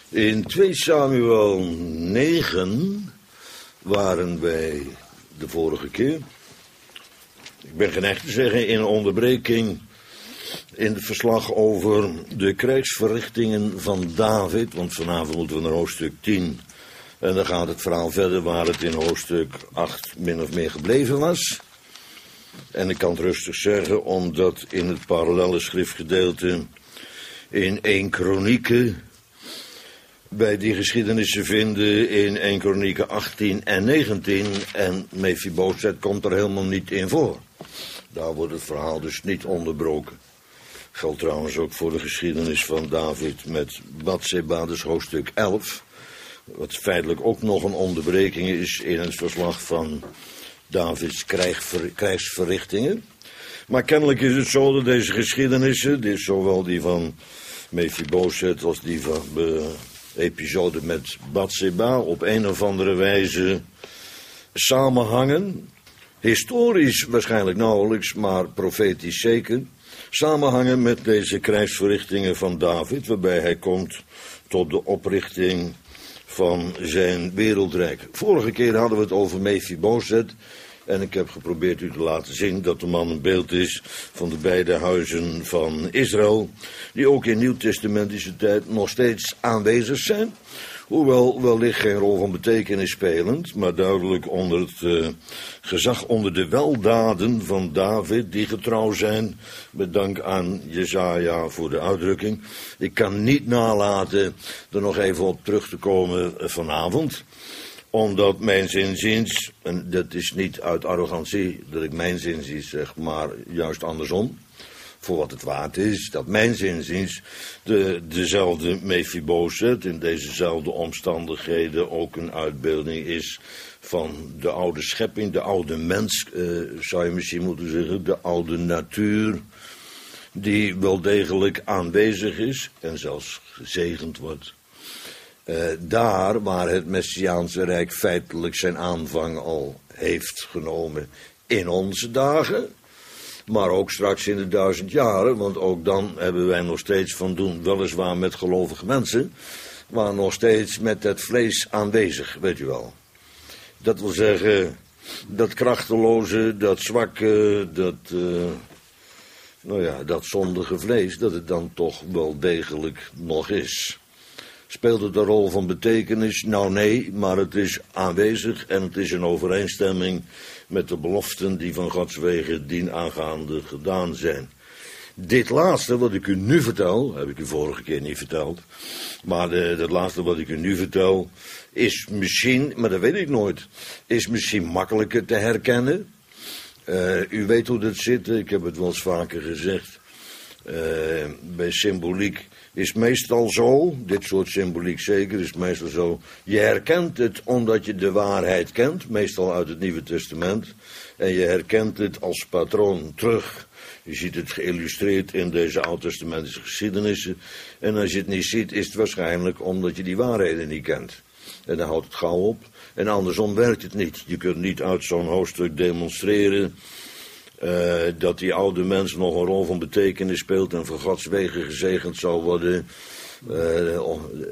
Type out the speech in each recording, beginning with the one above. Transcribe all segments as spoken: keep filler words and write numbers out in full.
In twee Samuel negen waren wij de vorige keer, ik ben geneigd te zeggen, in een onderbreking in het verslag over de krijgsverrichtingen van David, want vanavond moeten we naar hoofdstuk tien. En dan gaat het verhaal verder waar het in hoofdstuk acht min of meer gebleven was. En ik kan het rustig zeggen, omdat in het parallelle schriftgedeelte in één Kronieken bij die geschiedenissen vinden in één Kronieken achttien en negentien. En Mephibosheth komt er helemaal niet in voor. Daar wordt het verhaal dus niet onderbroken. Geldt trouwens ook voor de geschiedenis van David met Batseba, dus hoofdstuk elf. Wat feitelijk ook nog een onderbreking is in het verslag van Davids krijgver, krijgsverrichtingen. Maar kennelijk is het zo dat deze geschiedenissen, dus zowel die van Mephibosheth als die van de episode met Batseba, op een of andere wijze samenhangen. Historisch waarschijnlijk nauwelijks, maar profetisch zeker. Samenhangen met deze krijgsverrichtingen van David, waarbij hij komt tot de oprichting van zijn wereldrijk. Vorige keer hadden we het over Mephibosheth. En ik heb geprobeerd u te laten zien dat de man een beeld is van de beide huizen van Israël, die ook in nieuwtestamentische tijd nog steeds aanwezig zijn. Hoewel wellicht geen rol van betekenis spelend, maar duidelijk onder het uh, gezag, onder de weldaden van David, die getrouw zijn, met dank aan Jesaja voor de uitdrukking. Ik kan niet nalaten er nog even op terug te komen vanavond, omdat mijn zinziens, en dat is niet uit arrogantie dat ik mijn zinziens zeg, maar juist andersom, voor wat het waard is, dat mijn zinziens de, dezelfde Mephibosheth in dezezelfde omstandigheden ook een uitbeelding is van de oude schepping, de oude mens, uh, zou je misschien moeten zeggen, de oude natuur, die wel degelijk aanwezig is en zelfs gezegend wordt. Uh, daar waar het Messiaanse Rijk feitelijk zijn aanvang al heeft genomen in onze dagen, maar ook straks in de duizend jaren, want ook dan hebben wij nog steeds van doen, weliswaar met gelovige mensen, maar nog steeds met het vlees aanwezig, weet u wel. Dat wil zeggen, dat krachteloze, dat zwakke, dat, uh, nou ja, dat zondige vlees, dat het dan toch wel degelijk nog is. Speelt het een rol van betekenis? Nou nee, maar het is aanwezig en het is in overeenstemming met de beloften die van Gods wegen dienaangaande gedaan zijn. Dit laatste wat ik u nu vertel, heb ik u vorige keer niet verteld, maar de, dat laatste wat ik u nu vertel is misschien, maar dat weet ik nooit, is misschien makkelijker te herkennen. Uh, u weet hoe dat zit, ik heb het wel eens vaker gezegd. Uh, bij symboliek is meestal zo, dit soort symboliek zeker, is meestal zo, je herkent het omdat je de waarheid kent, meestal uit het Nieuwe Testament, en je herkent het als patroon terug. Je ziet het geïllustreerd in deze oud-testamentische geschiedenissen, en als je het niet ziet, is het waarschijnlijk omdat je die waarheden niet kent. En dan houdt het gauw op, en andersom werkt het niet. Je kunt niet uit zo'n hoofdstuk demonstreren Uh, dat die oude mens nog een rol van betekenis speelt en voor Gods wegen gezegend zal worden uh,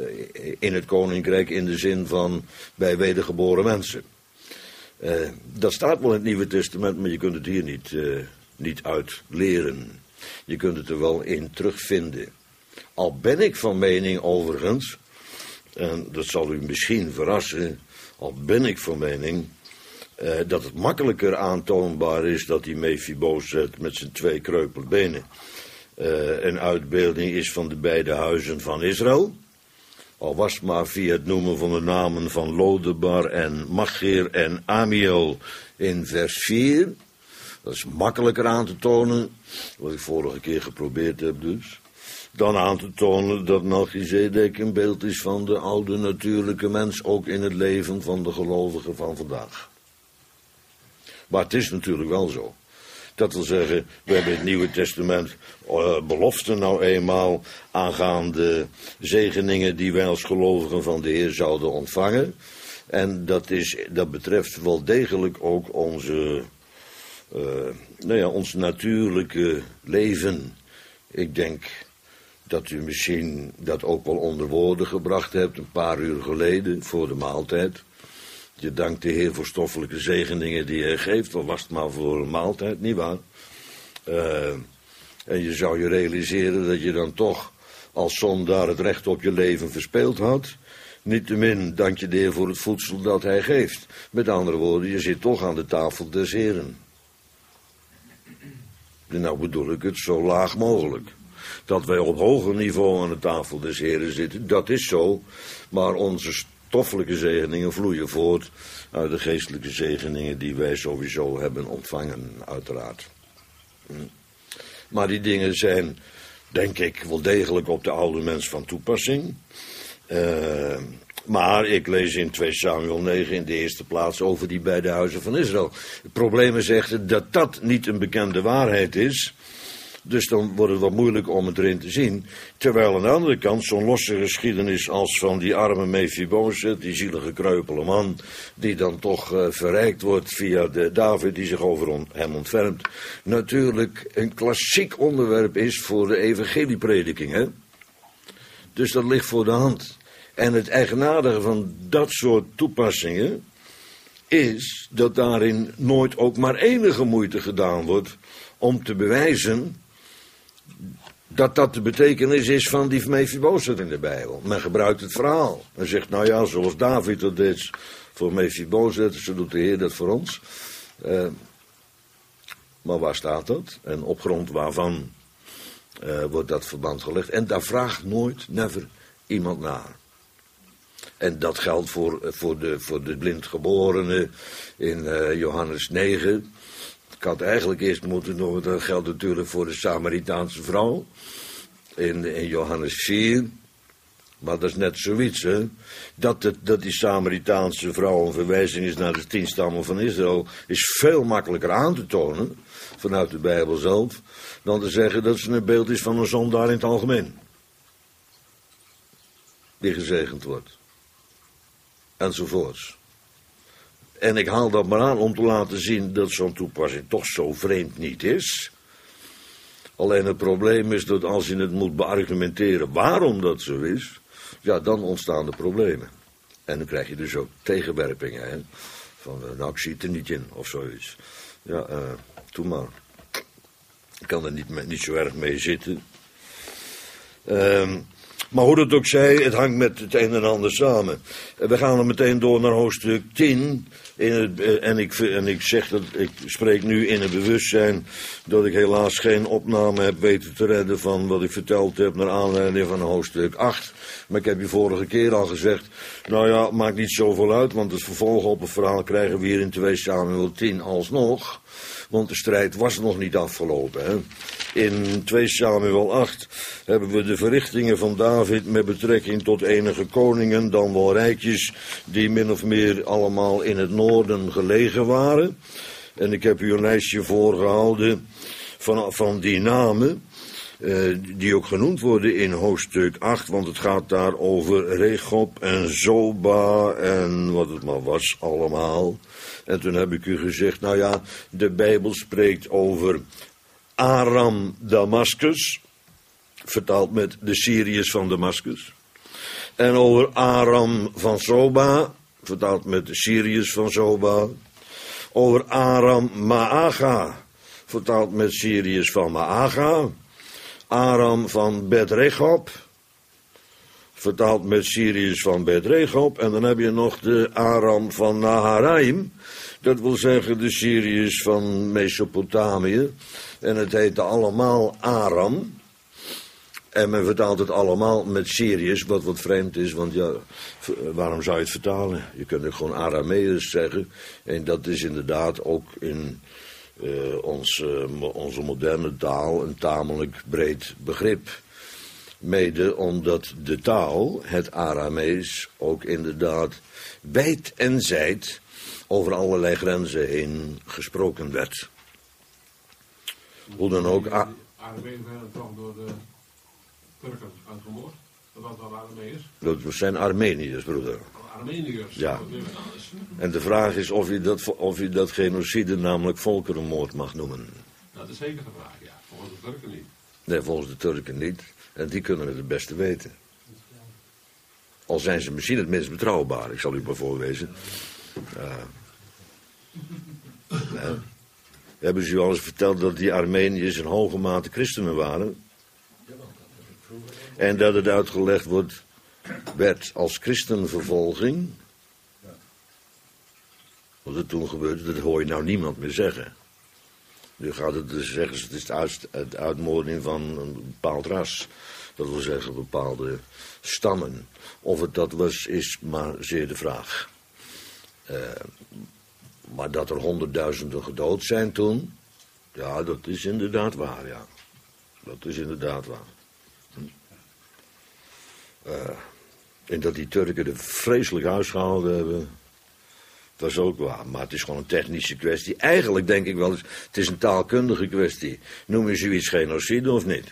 in het koninkrijk in de zin van bij wedergeboren mensen. Uh, dat staat wel in het Nieuwe Testament, maar je kunt het hier niet, uh, niet uit leren. Je kunt het er wel in terugvinden. Al ben ik van mening overigens, en dat zal u misschien verrassen, al ben ik van mening Uh, dat het makkelijker aantoonbaar is dat die Mephibosheth met zijn twee kreupelbenen uh, een uitbeelding is van de beide huizen van Israël. Al was maar via het noemen van de namen van Lodebar en Machir en Amiel in vers vier. Dat is makkelijker aan te tonen, wat ik vorige keer geprobeerd heb dus, dan aan te tonen dat Melchizedek een beeld is van de oude natuurlijke mens, ook in het leven van de gelovigen van vandaag. Maar het is natuurlijk wel zo. Dat wil zeggen, we hebben in het Nieuwe Testament uh, beloften nou eenmaal aangaande zegeningen die wij als gelovigen van de Heer zouden ontvangen. En dat, is, dat betreft wel degelijk ook onze, uh, nou ja, ons natuurlijke leven. Ik denk dat u misschien dat ook wel onder woorden gebracht hebt een paar uur geleden voor de maaltijd. Je dankt de Heer voor stoffelijke zegeningen die hij geeft, al was het maar voor een maaltijd, nietwaar? Uh, en je zou je realiseren dat je dan toch als zondaar het recht op je leven verspeeld had. Niettemin dank je de Heer voor het voedsel dat hij geeft. Met andere woorden, je zit toch aan de tafel des Heren. En nou bedoel ik het zo laag mogelijk. Dat wij op hoger niveau aan de tafel des Heren zitten, dat is zo. Maar onze stoffelijke zegeningen vloeien voort uit de geestelijke zegeningen die wij sowieso hebben ontvangen, uiteraard. Maar die dingen zijn, denk ik, wel degelijk op de oude mens van toepassing. Uh, maar ik lees in twee Samuel negen in de eerste plaats over die beide huizen van Israël. Het probleem is echter dat dat niet een bekende waarheid is. Dus dan wordt het wat moeilijk om het erin te zien. Terwijl aan de andere kant zo'n losse geschiedenis als van die arme Mephibosheth, die zielige kreupele man, die dan toch uh, verrijkt wordt via de David die zich over on, hem ontfermt, natuurlijk een klassiek onderwerp is voor de evangelieprediking, hè? Dus dat ligt voor de hand. En het eigenaardige van dat soort toepassingen is dat daarin nooit ook maar enige moeite gedaan wordt om te bewijzen dat dat de betekenis is van die Mephibosheth in de Bijbel. Men gebruikt het verhaal. Men zegt, nou ja, zoals David dat deed voor Mephibosheth, zo doet de Heer dat voor ons. Uh, maar waar staat dat? En op grond waarvan uh, wordt dat verband gelegd? En daar vraagt nooit, never, iemand naar. En dat geldt voor, voor, de, voor de blindgeborene in uh, Johannes negen. Ik had eigenlijk eerst moeten doen, dat geldt natuurlijk voor de Samaritaanse vrouw in, in Johannes vier. Maar dat is net zoiets, hè. Dat, het, dat die Samaritaanse vrouw een verwijzing is naar de tien stammen van Israël, is veel makkelijker aan te tonen, vanuit de Bijbel zelf, dan te zeggen dat ze een beeld is van een zondaar in het algemeen. Die gezegend wordt. Enzovoorts. En ik haal dat maar aan om te laten zien dat zo'n toepassing toch zo vreemd niet is. Alleen het probleem is dat als je het moet beargumenteren waarom dat zo is, ja, dan ontstaan de problemen. En dan krijg je dus ook tegenwerpingen, hè. Van, nou, ik zie het er niet in, of zoiets. Ja, uh, doe maar. Ik kan er niet, niet zo erg mee zitten. Um, Maar hoe dat ook zij, het hangt met het een en ander samen. We gaan er meteen door naar hoofdstuk tien. In het, en, ik, en ik zeg dat, ik spreek nu in het bewustzijn dat ik helaas geen opname heb weten te redden van wat ik verteld heb naar aanleiding van hoofdstuk acht. Maar ik heb je vorige keer al gezegd, nou ja, maakt niet zoveel uit, want het vervolg op het verhaal krijgen we hier in twee Samuel tien alsnog. Want de strijd was nog niet afgelopen, hè. In twee Samuel acht hebben we de verrichtingen van David met betrekking tot enige koningen, dan wel rijkjes, die min of meer allemaal in het noorden gelegen waren. En ik heb u een lijstje voorgehouden van, van die namen, uh, die ook genoemd worden in hoofdstuk acht, want het gaat daar over Rechob en Zoba en wat het maar was allemaal. En toen heb ik u gezegd, nou ja, de Bijbel spreekt over Aram Damascus, vertaald met de Syriërs van Damascus. En over Aram van Zoba, vertaald met de Syriërs van Zoba. Over Aram Maaga, vertaald met Syriërs van Maaga. Aram van Bet-Rechob, vertaald met Syriërs van Bet-Rechob. En dan heb je nog de Aram van Naharaim, dat wil zeggen de Syriërs van Mesopotamië. En het heette allemaal Aram. En men vertaalt het allemaal met Syriërs, wat wat vreemd is, want ja, waarom zou je het vertalen? Je kunt ook gewoon Arameërs zeggen. En dat is inderdaad ook in uh, ons, uh, onze moderne taal een tamelijk breed begrip. Mede omdat de taal, het Aramees, ook inderdaad wijd en zijd over allerlei grenzen heen gesproken werd. Hoe dan ook. De Arameeën werden toch door de Turken uitgemoord? Dat was wel Arameërs? Dat zijn Armeniërs, broeder. Armeniërs? Ja. En de vraag is of je dat, of je dat genocide, namelijk volkerenmoord, mag noemen. Dat is zeker de vraag, ja. Volgens de Turken niet. Nee, volgens de Turken niet. En die kunnen het het beste weten. Al zijn ze misschien het minst betrouwbaar, ik zal u maar voorlezen. Uh, uh, hebben ze u al eens verteld dat die Armeniërs in hoge mate christenen waren? En dat het uitgelegd wordt, werd als christenvervolging. Wat er toen gebeurde, dat hoor je nou niemand meer zeggen. Nu gaat het dus zeggen, het is de uit, het uitmoording van een bepaald ras. Dat wil zeggen bepaalde stammen. Of het dat was, is maar zeer de vraag. Uh, maar dat er honderdduizenden gedood zijn toen, ja, dat is inderdaad waar, ja. Dat is inderdaad waar. Hm. Uh, en dat die Turken er vreselijk huisgehouden hebben, dat is ook waar. Maar het is gewoon een technische kwestie. Eigenlijk denk ik wel eens, het is een taalkundige kwestie. Noem je zoiets genocide of niet?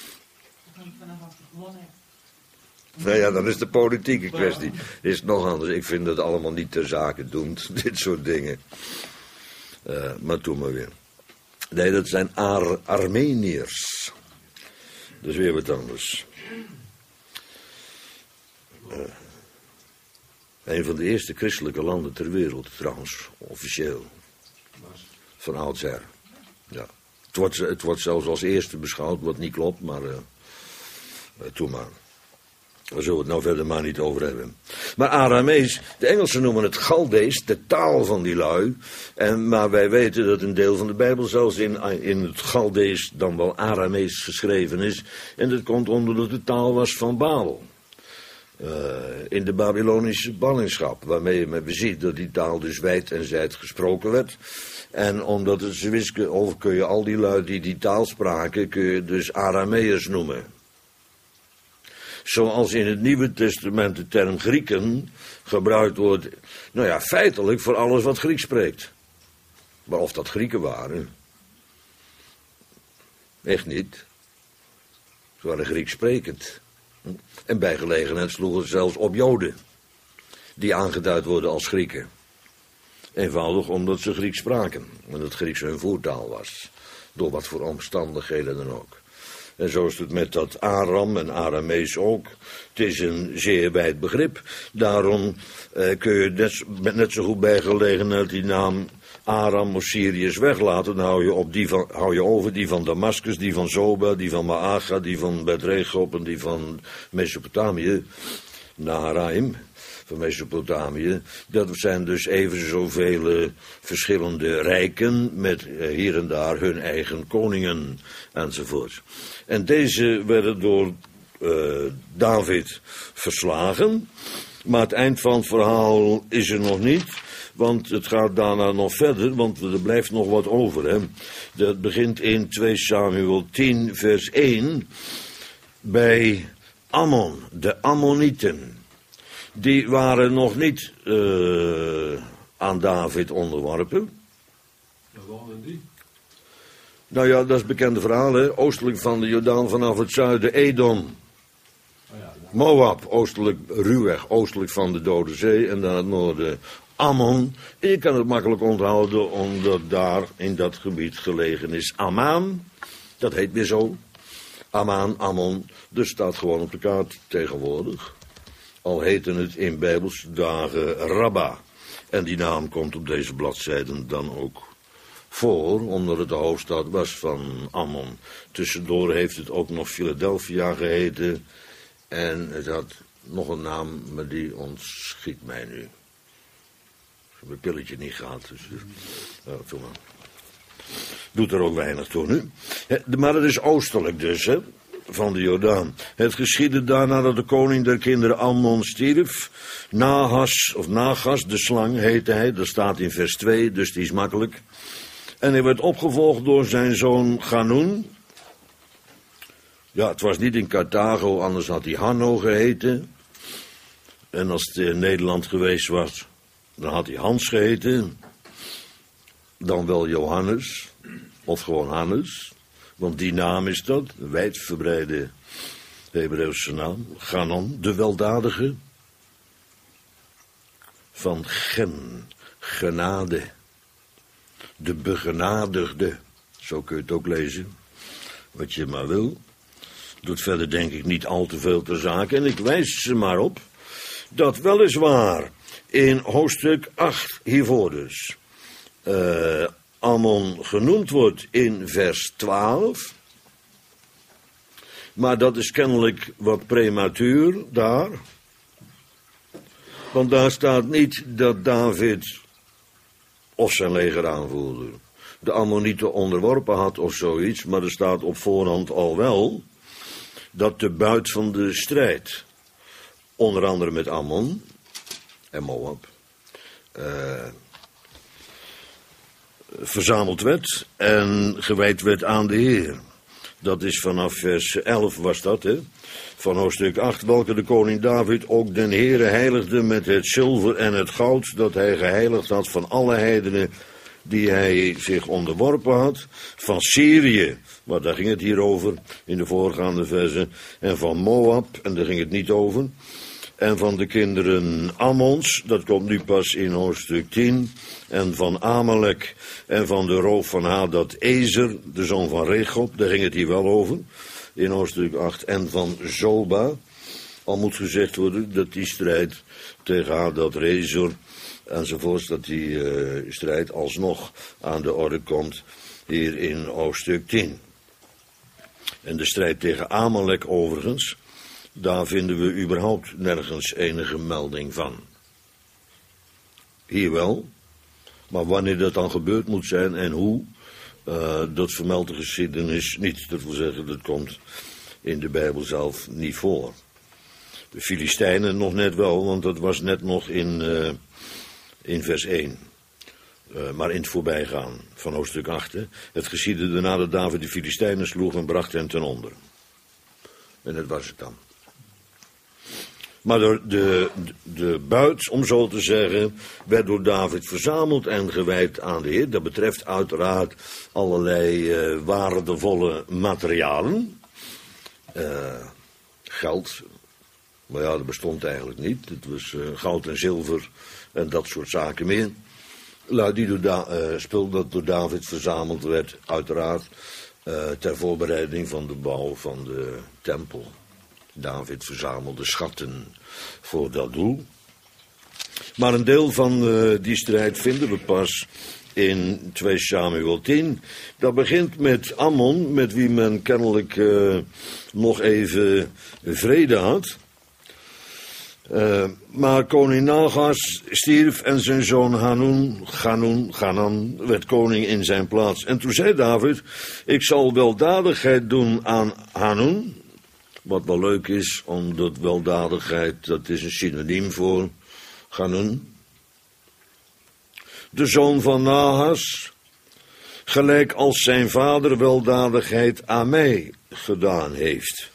Nou ja, dan is de politieke kwestie. Is het nog anders. Ik vind dat allemaal niet ter zake doend, dit soort dingen. Uh, maar doe maar weer. Nee, dat zijn Ar Armeniërs. Dat is weer wat anders. Uh, een van de eerste christelijke landen ter wereld, trouwens, officieel. Van oudsher. Ja. Het wordt, het wordt zelfs als eerste beschouwd, wat niet klopt, maar uh, uh, doe maar. Daar zullen we het nou verder maar niet over hebben. Maar Aramees, de Engelsen noemen het Galdees, de taal van die lui. En, maar wij weten dat een deel van de Bijbel zelfs in, in het Galdees dan wel Aramees geschreven is. En dat komt omdat het de taal was van Babel. Uh, in de Babylonische ballingschap, waarmee je met ziet dat die taal dus wijd en zijd gesproken werd. En omdat het ze wisten, of kun je al die lui die die taal spraken, kun je dus Arameërs noemen. Zoals in het Nieuwe Testament de term Grieken gebruikt wordt, nou ja, feitelijk voor alles wat Grieks spreekt. Maar of dat Grieken waren, echt niet. Ze waren Grieks sprekend. En bij gelegenheid sloegen ze zelfs op Joden, die aangeduid worden als Grieken. Eenvoudig omdat ze Grieks spraken, en het Grieks hun voertaal was. Door wat voor omstandigheden dan ook. En zo is het met dat Aram en Aramees ook. Het is een zeer wijd begrip. Daarom eh, kun je net, net zo goed bij gelegenheid die naam Aram of Syriërs weglaten. Dan hou je, op die van, hou je over die van Damascus, die van Zoba, die van Maaga, die van Bet-Regob en die van Mesopotamië. Naharaim van Mesopotamië. Dat zijn dus even zoveel verschillende rijken met uh, hier en daar hun eigen koningen enzovoort. En deze werden door uh, David verslagen. Maar het eind van het verhaal is er nog niet. Want het gaat daarna nog verder, want er blijft nog wat over. Hè. Dat begint in twee Samuel tien vers één bij Ammon, de Ammonieten. Die waren nog niet uh, aan David onderworpen. Waar wonen die? Nou ja, dat is een bekende verhaal, hè. Oostelijk van de Jordaan vanaf het zuiden Edom. Oh ja, ja. Moab, oostelijk Ruweg, oostelijk van de Dode Zee. En dan het noorden Ammon. En je kan het makkelijk onthouden, omdat daar in dat gebied gelegen is Ammon. Dat heet weer zo. Ammon, Ammon. Dus staat gewoon op de kaart tegenwoordig. Al heette het in Bijbelse dagen Rabba. En die naam komt op deze bladzijden dan ook voor, omdat het de hoofdstad was van Ammon. Tussendoor heeft het ook nog Philadelphia geheten. En het had nog een naam, maar die ontschiet mij nu. Ik heb een pilletje niet gehad, dus... Uh, uh, maar. Doet er ook weinig toe nu. Maar het is oostelijk dus, hè. Van de Jordaan. Het geschiedde daarna dat de koning der kinderen Ammon stierf. Nahas, of Nagas, de slang heette hij. Dat staat in vers twee, dus die is makkelijk. En hij werd opgevolgd door zijn zoon Ganun. Ja, het was niet in Carthago, anders had hij Hanno geheten. En als het in Nederland geweest was, dan had hij Hans geheten. Dan wel Johannes, of gewoon Hannes. Want die naam is dat, een wijdverbreide Hebreeuwse naam. Ganon, de weldadige. Van gen, genade. De begenadigde, zo kun je het ook lezen. Wat je maar wil. Doet verder denk ik niet al te veel ter zake. En ik wijs ze maar op dat weliswaar in hoofdstuk acht hiervoor dus uh, Ammon genoemd wordt in vers twaalf. Maar dat is kennelijk wat prematuur daar. Want daar staat niet dat David of zijn leger aanvoerder de Ammonieten onderworpen had of zoiets. Maar er staat op voorhand al wel dat de buit van de strijd, onder andere met Ammon en Moab, uh, verzameld werd en gewijd werd aan de Heer. Dat is vanaf vers elf was dat, hè? Van hoofdstuk acht, welke de koning David ook den Heere heiligde met het zilver en het goud dat hij geheiligd had van alle heidenen die hij zich onderworpen had, van Syrië, maar daar ging het hier over in de voorgaande versen, en van Moab, en daar ging het niet over, en van de kinderen Ammons, dat komt nu pas in hoofdstuk tien, en van Amalek, en van de roof van Hadad Ezer, de zoon van Rechob, daar ging het hier wel over, in hoofdstuk acht, en van Zoba. Al moet gezegd worden dat die strijd tegen Hadad Ezer enzovoorts, dat die uh, strijd alsnog aan de orde komt hier in hoofdstuk tien. En de strijd tegen Amalek overigens, daar vinden we überhaupt nergens enige melding van. Hier wel, maar wanneer dat dan gebeurd moet zijn en hoe, uh, dat vermeldt de geschiedenis niet. Dat wil zeggen, dat komt in de Bijbel zelf niet voor. De Filistijnen nog net wel, want dat was net nog in, uh, in vers één. Uh, maar in het voorbijgaan van hoofdstuk acht. Hè. Het geschiedde daarna dat David de Filistijnen sloeg en bracht hen ten onder. En dat was het dan. Maar de, de, de buit, om zo te zeggen, werd door David verzameld en gewijd aan de Heer. Dat betreft uiteraard allerlei uh, waardevolle materialen. Uh, geld, maar ja, dat bestond eigenlijk niet. Het was uh, goud en zilver en dat soort zaken meer. Nou, die door da- uh, spul dat door David verzameld werd, uiteraard uh, ter voorbereiding van de bouw van de tempel. David verzamelde schatten voor dat doel. Maar een deel van uh, die strijd vinden we pas in twee Samuel tien. Dat begint met Ammon, met wie men kennelijk uh, nog even vrede had. Uh, maar koning Nagas stierf en zijn zoon Hanun, Hanun, Hanan werd koning in zijn plaats. En toen zei David, ik zal weldadigheid doen aan Hanun. Wat wel leuk is, omdat weldadigheid, dat is een synoniem voor Hanun. De zoon van Nahas, gelijk als zijn vader weldadigheid aan mij gedaan heeft.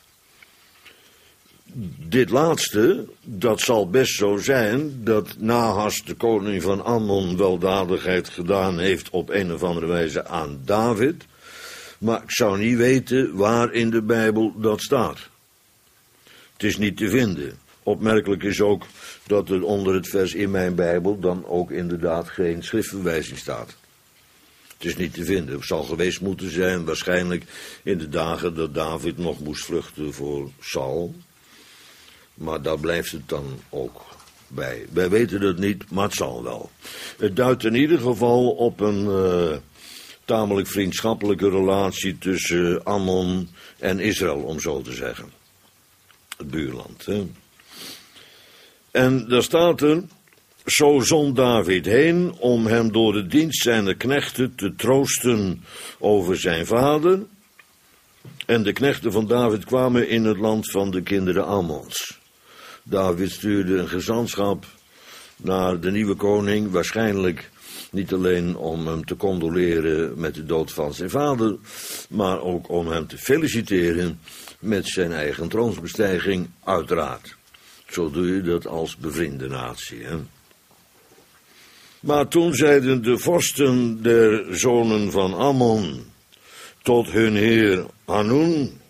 Dit laatste, dat zal best zo zijn, dat Nahas, de koning van Ammon, weldadigheid gedaan heeft op een of andere wijze aan David. Maar ik zou niet weten waar in de Bijbel dat staat. Het is niet te vinden. Opmerkelijk is ook dat er onder het vers in mijn Bijbel dan ook inderdaad geen schriftverwijzing staat. Het is niet te vinden. Het zal geweest moeten zijn waarschijnlijk in de dagen dat David nog moest vluchten voor Saul. Maar daar blijft het dan ook bij. Wij weten het niet, maar het zal wel. Het duidt in ieder geval op een uh, tamelijk vriendschappelijke relatie tussen Ammon en Israël, om zo te zeggen. Het buurland. Hè? En daar staat er, zo zond David heen om hem door de dienst zijner knechten te troosten over zijn vader. En de knechten van David kwamen in het land van de kinderen Ammons. David stuurde een gezantschap naar de nieuwe koning, waarschijnlijk niet alleen om hem te condoleren met de dood van zijn vader, maar ook om hem te feliciteren met zijn eigen troonsbestijging, uiteraard. Zo doe je dat als bevriende natie, hè? Maar toen zeiden de vorsten der zonen van Ammon tot hun heer Hanun,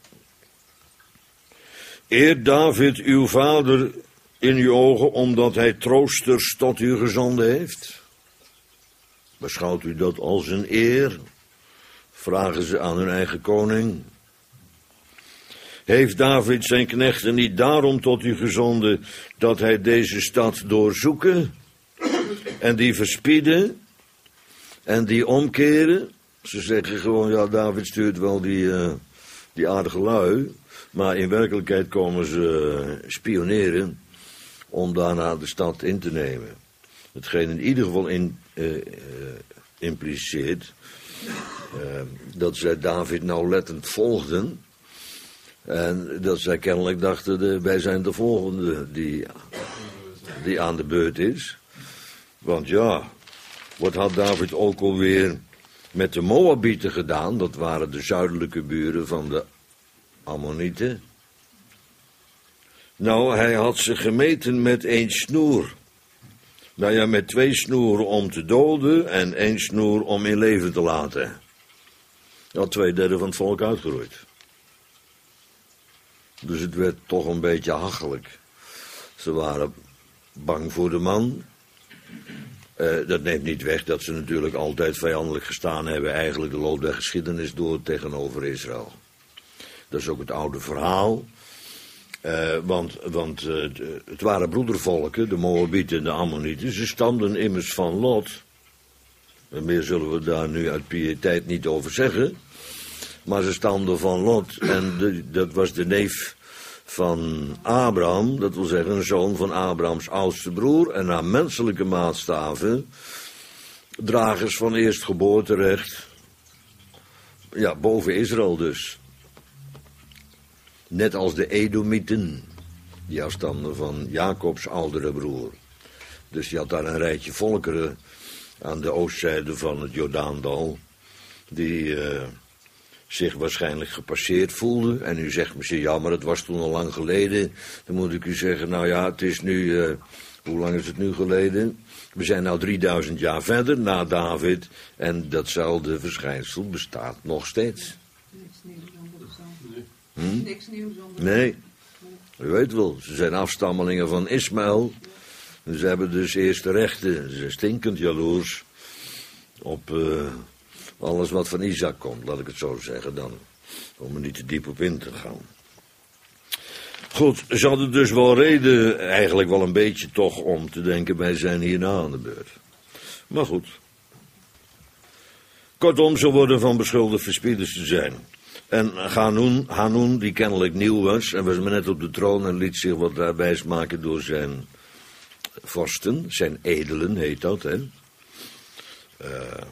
eert David uw vader in uw ogen omdat hij troosters tot u gezonden heeft? Beschouwt u dat als een eer? Vragen ze aan hun eigen koning. Heeft David zijn knechten niet daarom tot u gezonden dat hij deze stad doorzoeken en die verspieden en die omkeren? Ze zeggen gewoon, ja, David stuurt wel die, uh, die aardige lui, maar in werkelijkheid komen ze uh, spioneren om daarna de stad in te nemen. Hetgeen in ieder geval in, uh, uh, impliceert uh, dat zij David nauwlettend volgden. En dat zij kennelijk dachten, de, wij zijn de volgende die, die aan de beurt is. Want ja, wat had David ook alweer met de Moabieten gedaan? Dat waren de zuidelijke buren van de Ammonieten. Nou, hij had ze gemeten met één snoer. Nou ja, met twee snoeren om te doden en één snoer om in leven te laten. Hij had twee derde van het volk uitgeroeid. Dus het werd toch een beetje hachelijk. Ze waren bang voor de man. Uh, dat neemt niet weg dat ze natuurlijk altijd vijandelijk gestaan hebben, eigenlijk de loop der geschiedenis door tegenover Israël. Dat is ook het oude verhaal. Uh, want want uh, het waren broedervolken, de Moabieten en de Ammonieten. Ze stamden immers van Lot. En meer zullen we daar nu uit piëteit niet over zeggen. Maar ze stamden van Lot en de, dat was de neef van Abraham. Dat wil zeggen een zoon van Abrahams oudste broer. En naar menselijke maatstaven dragers van eerstgeboorterecht. Ja, boven Israël dus. Net als de Edomieten, die afstamden van Jacobs oudere broer. Dus je had daar een rijtje volkeren aan de oostzijde van het Jordaandal, die uh, zich waarschijnlijk gepasseerd voelden. En u zegt misschien, ja, maar dat was toen al lang geleden. Dan moet ik u zeggen, nou ja, het is nu, uh, hoe lang is het nu geleden? We zijn nou drieduizend jaar verder, na David, en datzelfde verschijnsel bestaat nog steeds. Hm? Niks nieuws onder. Nee, u weet wel, ze zijn afstammelingen van Ismaël. Ze hebben dus eerst de rechten. Ze zijn stinkend jaloers op uh, alles wat van Isaac komt, laat ik het zo zeggen dan. Om er niet te diep op in te gaan. Goed, ze hadden dus wel reden, eigenlijk wel een beetje toch, om te denken, wij zijn hierna aan de beurt. Maar goed. Kortom, ze worden van beschuldigd verspieders te zijn. En Hanun, Hanun, die kennelijk nieuw was, en was maar net op de troon en liet zich wat daar wijs maken door zijn vorsten, zijn edelen heet dat, hè. Uh,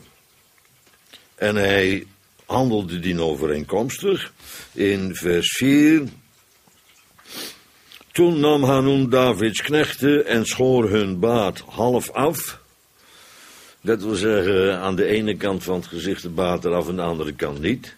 en hij handelde dienovereenkomstig in vers vier. Toen nam Hanun Davids knechten en schoor hun baard half af. Dat wil zeggen, aan de ene kant van het gezicht de baard eraf en aan de andere kant niet.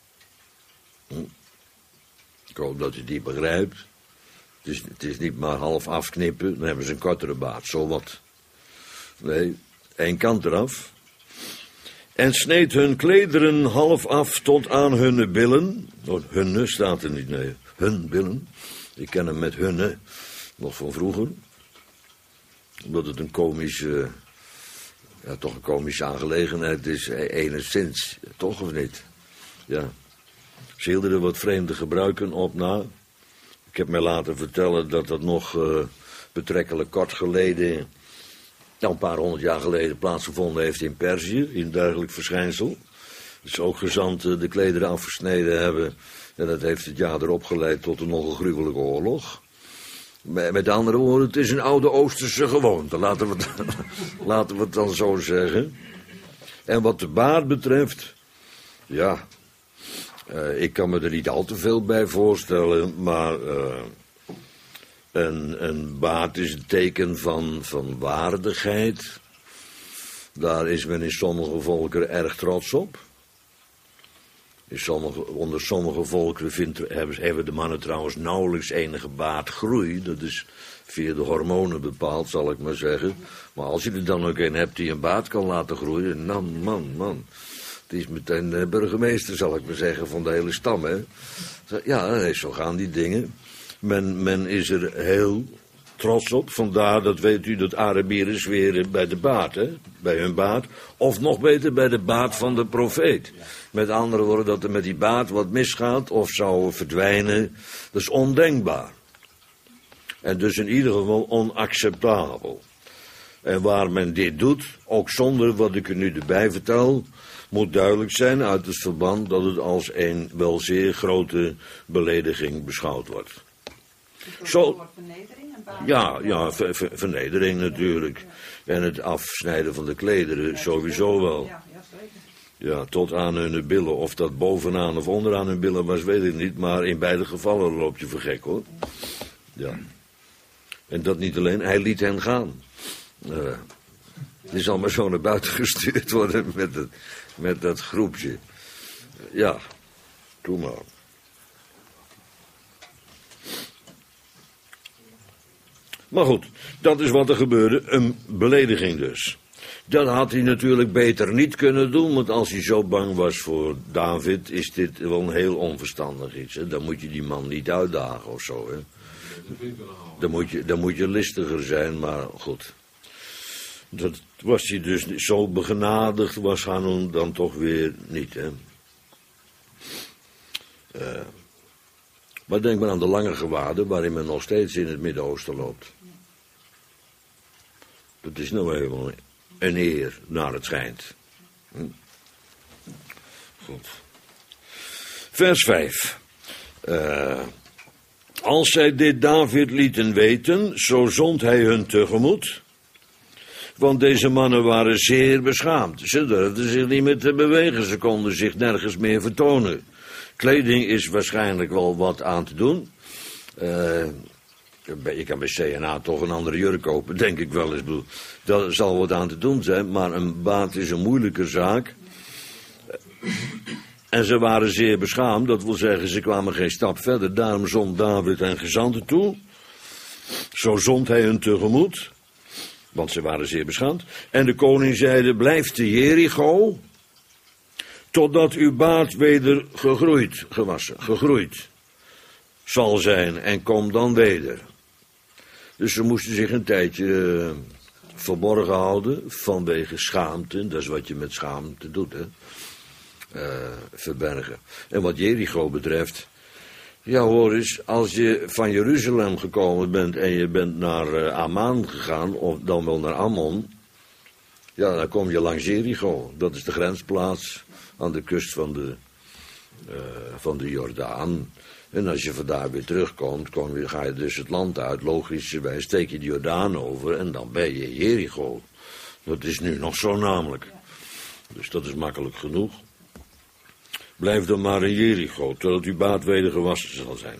Ik hoop dat u die begrijpt. Het is, het is niet maar half afknippen, dan hebben ze een kortere baard, zo wat. Nee, één kant eraf. En sneed hun klederen half af tot aan hunne billen. Oh, hunne staat er niet, nee, hun billen. Ik ken hem met hunne, nog van vroeger. Omdat het een komische, ja, toch een komische aangelegenheid is, enigszins, toch of niet? Ja. Ze hielden er wat vreemde gebruiken op na. Ik heb mij laten vertellen dat dat nog uh, betrekkelijk kort geleden, nou een paar honderd jaar geleden, plaatsgevonden heeft in Perzië, in een dergelijk verschijnsel. Dus ook gezanten de klederen afgesneden hebben. En dat heeft het jaar erop geleid tot een nogal gruwelijke oorlog. Met andere woorden, het is een oude Oosterse gewoonte, laten we het, laten we het dan zo zeggen. En wat de baard betreft, ja... Uh, ik kan me er niet al te veel bij voorstellen, maar uh, een, een baard is een teken van, van waardigheid. Daar is men in sommige volkeren erg trots op. In sommige, onder sommige volkeren vindt, hebben, hebben de mannen trouwens nauwelijks enige baardgroei. Dat is via de hormonen bepaald, zal ik maar zeggen. Maar als je er dan ook een hebt die een baard kan laten groeien, nou man, man... Die is meteen de burgemeester, zal ik maar zeggen, van de hele stam, hè. Ja, nee, zo gaan die dingen. Men, men is er heel trots op. Vandaar, dat weet u, dat Arabieren zweren bij de baard, hè? Bij hun baard. Of nog beter, bij de baard van de profeet. Met andere woorden, dat er met die baard wat misgaat of zou verdwijnen. Dat is ondenkbaar. En dus in ieder geval onacceptabel. En waar men dit doet, ook zonder wat ik u nu erbij vertel, moet duidelijk zijn uit het verband dat het als een wel zeer grote belediging beschouwd wordt. Zo, ja, ja, ver, ver, vernedering natuurlijk. En het afsnijden van de klederen sowieso wel. Ja, tot aan hun billen. Of dat bovenaan of onderaan hun billen was, weet ik niet. Maar in beide gevallen loop je voor gek, hoor. Ja. En dat niet alleen, hij liet hen gaan. Uh, die zal maar zo naar buiten gestuurd worden met, het, met dat groepje. Ja, doe maar. Maar goed, dat is wat er gebeurde, een belediging dus. Dat had hij natuurlijk beter niet kunnen doen, want als hij zo bang was voor David, is dit wel een heel onverstandig iets. Hè? Dan moet je die man niet uitdagen of zo, hè. Dan moet je, dan moet je listiger zijn, maar goed. Dat was hij dus zo begenadigd, was Hanun dan toch weer niet, hè. Uh, maar denk maar aan de lange gewaden waarin men nog steeds in het Midden-Oosten loopt. Dat is nou helemaal een eer, naar het schijnt. Hm? Goed. Vers vijf. Uh, als zij dit David lieten weten, zo zond hij hun tegemoet. Want deze mannen waren zeer beschaamd. Ze durfden zich niet meer te bewegen, ze konden zich nergens meer vertonen. Kleding is waarschijnlijk wel wat aan te doen. Uh, je kan bij C en A toch een andere jurk kopen, denk ik wel eens. Dat zal wat aan te doen zijn, maar een baard is een moeilijke zaak. En ze waren zeer beschaamd, dat wil zeggen, ze kwamen geen stap verder. Daarom zond David hen gezanten toe. Zo zond hij hun tegemoet, want ze waren zeer beschaamd. En de koning zeide, blijf te Jericho, totdat uw baard weder gegroeid, gewassen, gegroeid zal zijn en kom dan weder. Dus ze moesten zich een tijdje uh, verborgen houden vanwege schaamte. Dat is wat je met schaamte doet, hè. Uh, verbergen. En wat Jericho betreft, ja hoor eens, als je van Jeruzalem gekomen bent en je bent naar uh, Amman gegaan, of dan wel naar Ammon, ja, dan kom je langs Jericho. Dat is de grensplaats aan de kust van de, uh, van de Jordaan. En als je vandaar weer terugkomt, kom je, ga je dus het land uit, logischerwijs steek je de Jordaan over en dan ben je Jericho. Dat is nu nog zo namelijk. Dus dat is makkelijk genoeg. Blijf dan maar in Jericho, totdat uw baard weder gewassen zal zijn.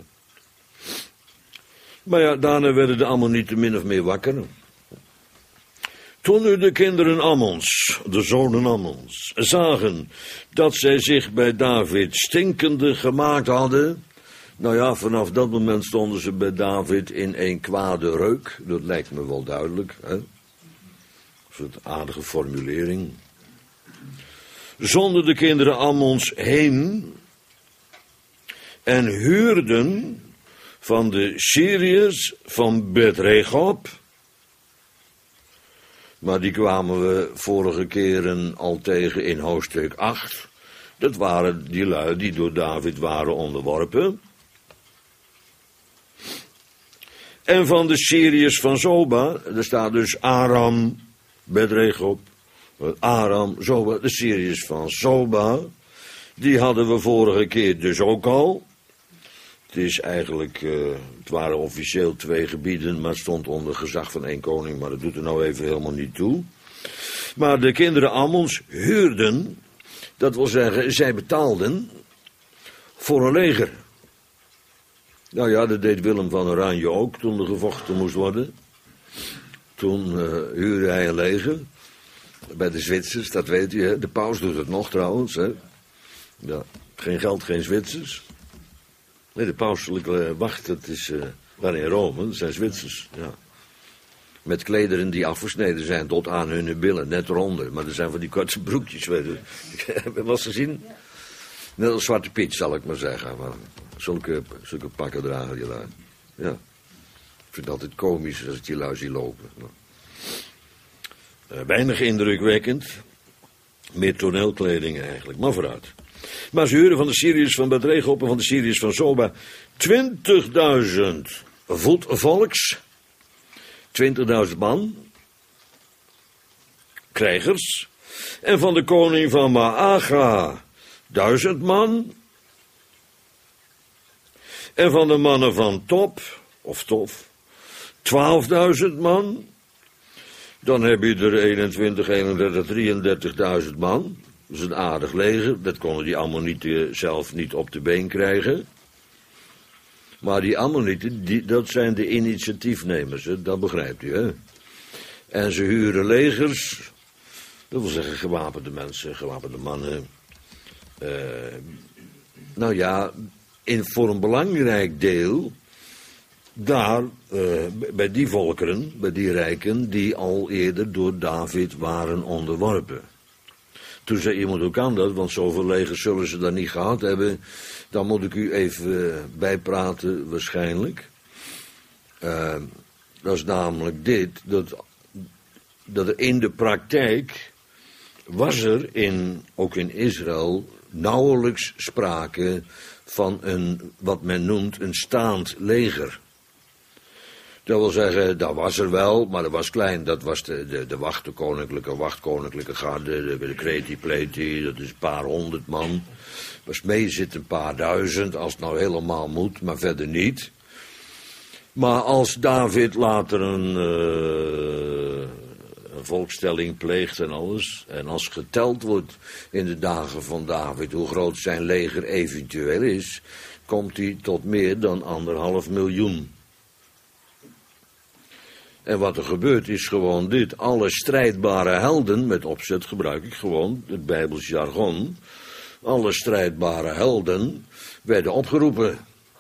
Maar ja, daarna werden de Ammonieten min of meer wakker. Toen nu de kinderen Ammons, de zonen Ammons, zagen dat zij zich bij David stinkende gemaakt hadden. Nou ja, vanaf dat moment stonden ze bij David in een kwade reuk. Dat lijkt me wel duidelijk, hè? Een soort aardige formulering. Zonden de kinderen Ammons heen en huurden van de Syriërs van Bet-Regob. Maar die kwamen we vorige keren al tegen in hoofdstuk acht. Dat waren die lui die door David waren onderworpen. En van de Syriërs van Zoba, er staat dus Aram, Bet-Regob, Aram, Zoba, de Syriërs van Zoba. Die hadden we vorige keer dus ook al. Het is eigenlijk, uh, het waren officieel twee gebieden, maar het stond onder gezag van één koning, maar dat doet er nou even helemaal niet toe. Maar de kinderen Ammons huurden, dat wil zeggen, zij betaalden voor een leger. Nou ja, dat deed Willem van Oranje ook toen er gevochten moest worden. Toen uh, huurde hij een leger. Bij de Zwitsers, dat weet u, hè. De paus doet het nog trouwens, hè. Ja, geen geld, geen Zwitsers. Nee, de pauselijke wacht, dat is uh, daar in Rome, dat zijn Zwitsers, ja. Met klederen die afgesneden zijn tot aan hun billen, net eronder. Maar er zijn van die korte broekjes, weet je. Heb je wel eens gezien? Net als Zwarte Piet, zal ik maar zeggen. Maar zulke, zulke pakken dragen die daar. Ja. Ik vind het altijd komisch als ik die lui zie lopen. Uh, weinig indrukwekkend. Meer toneelkleding eigenlijk, maar vooruit. Maar ze huren van de Syriërs van Bedreegop en van de Syriërs van Soba twintigduizend voet volks, twintigduizend man, krijgers, en van de koning van Maaga duizend man, en van de mannen van Top, of Tof, twaalfduizend man. Dan heb je er eenentwintig, eenendertig, drieëndertigduizend man. Dat is een aardig leger. Dat konden die Ammonieten zelf niet op de been krijgen. Maar die Ammonieten, die, dat zijn de initiatiefnemers, hè? Dat begrijpt u, hè? En ze huren legers, dat wil zeggen gewapende mensen, gewapende mannen. Uh, nou ja, in, voor een belangrijk deel, daar, uh, bij die volkeren, bij die rijken, die al eerder door David waren onderworpen. Toen zei iemand, hoe kan dat, want zoveel legers zullen ze dan niet gehad hebben. Dan moet ik u even bijpraten waarschijnlijk. Uh, dat is namelijk dit, dat, dat er in de praktijk was er in, ook in Israël, nauwelijks sprake van een, wat men noemt, een staand leger. Dat wil zeggen, dat was er wel, maar dat was klein. Dat was de, de, de wacht, de koninklijke wacht, koninklijke garde, de, de kreti pleti, dat is een paar honderd man. Was mee zit een paar duizend, als het nou helemaal moet, maar verder niet. Maar als David later een, uh, een volkstelling pleegt en alles, en als geteld wordt in de dagen van David hoe groot zijn leger eventueel is, komt hij tot meer dan anderhalf miljoen. En wat er gebeurt is gewoon dit. Alle strijdbare helden, met opzet gebruik ik gewoon het Bijbels jargon. Alle strijdbare helden werden opgeroepen.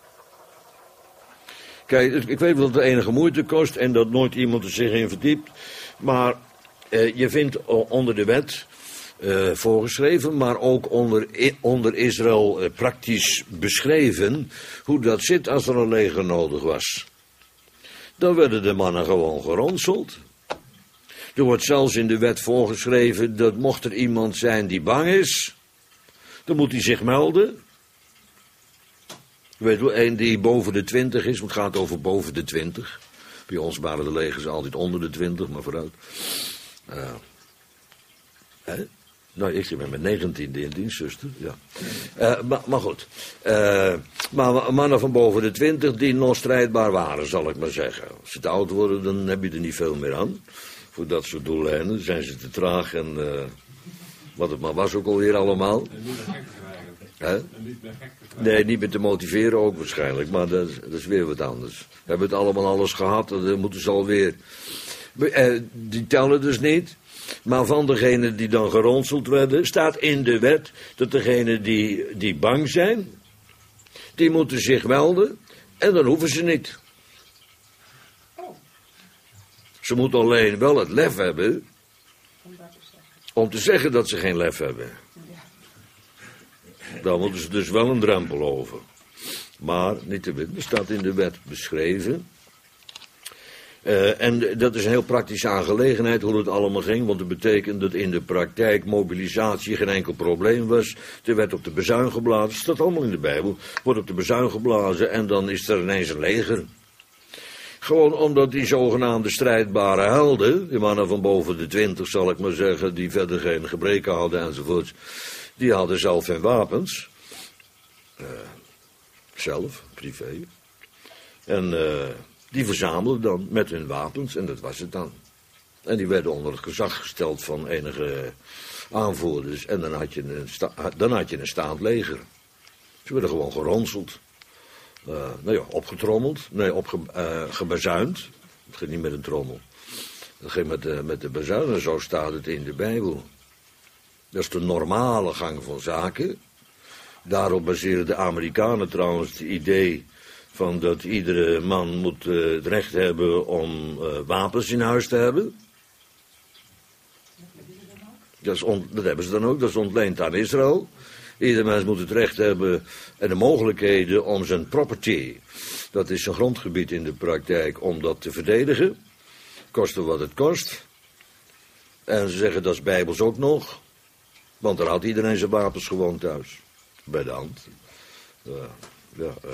Kijk, ik weet wel dat het enige moeite kost en dat nooit iemand er zich in verdiept. Maar eh, je vindt onder de wet eh, voorgeschreven, maar ook onder, onder Israël eh, praktisch beschreven hoe dat zit als er een leger nodig was. Dan werden de mannen gewoon geronseld. Er wordt zelfs in de wet voorgeschreven dat mocht er iemand zijn die bang is, dan moet hij zich melden. Je weet wel, een die boven de twintig is, want het gaat over boven de twintig. Bij ons waren de legers altijd onder de twintig, maar vooruit. Uh, hè? Nou, ik zit met mijn negentiende in dienst, zuster. Ja. Uh, maar, maar goed. Uh, maar mannen van boven de twintig die nog strijdbaar waren, zal ik maar zeggen. Als ze te oud worden, dan heb je er niet veel meer aan. Voor dat soort doeleinden zijn ze te traag en uh, wat het maar was ook alweer allemaal. En niet meer gek te krijgen. Hè? En niet meer gek te krijgen. Nee, niet meer te motiveren ook waarschijnlijk, maar dat, dat is weer wat anders. We hebben het allemaal alles gehad, dan moeten ze alweer. Uh, die tellen dus niet. Maar van degenen die dan geronseld werden, staat in de wet dat degenen die, die bang zijn, die moeten zich melden en dan hoeven ze niet. Ze moeten alleen wel het lef hebben om te zeggen dat ze geen lef hebben. Dan moeten ze dus wel een drempel over. Maar, niet te weten, er staat in de wet beschreven. Uh, en dat is een heel praktische aangelegenheid hoe het allemaal ging, want het betekent dat in de praktijk mobilisatie geen enkel probleem was. Er werd op de bezuin geblazen, dat staat allemaal in de Bijbel, wordt op de bezuin geblazen en dan is er ineens een leger. Gewoon omdat die zogenaamde strijdbare helden, die mannen van boven de twintig zal ik maar zeggen, die verder geen gebreken hadden enzovoorts, die hadden zelf geen wapens. Uh, zelf, privé. En uh, die verzamelden dan met hun wapens en dat was het dan. En die werden onder het gezag gesteld van enige aanvoerders en dan had je een, sta- dan had je een staand leger. Ze werden gewoon geronseld. Uh, nou ja, opgetrommeld. Nee, opgebazuind. Uh, het ging niet met een trommel. Het ging met de, met de bazuin en zo staat het in de Bijbel. Dat is de normale gang van zaken. Daarop baseren de Amerikanen trouwens het idee van dat iedere man moet uh, het recht hebben om uh, wapens in huis te hebben. Dat, is on, dat hebben ze dan ook, dat is ontleend aan Israël. Ieder mens moet het recht hebben en de mogelijkheden om zijn property, dat is zijn grondgebied in de praktijk, om dat te verdedigen. Koste wat het kost. En ze zeggen dat is bijbels ook nog. Want daar had iedereen zijn wapens gewoon thuis. Bij de hand. Uh, ja, uh,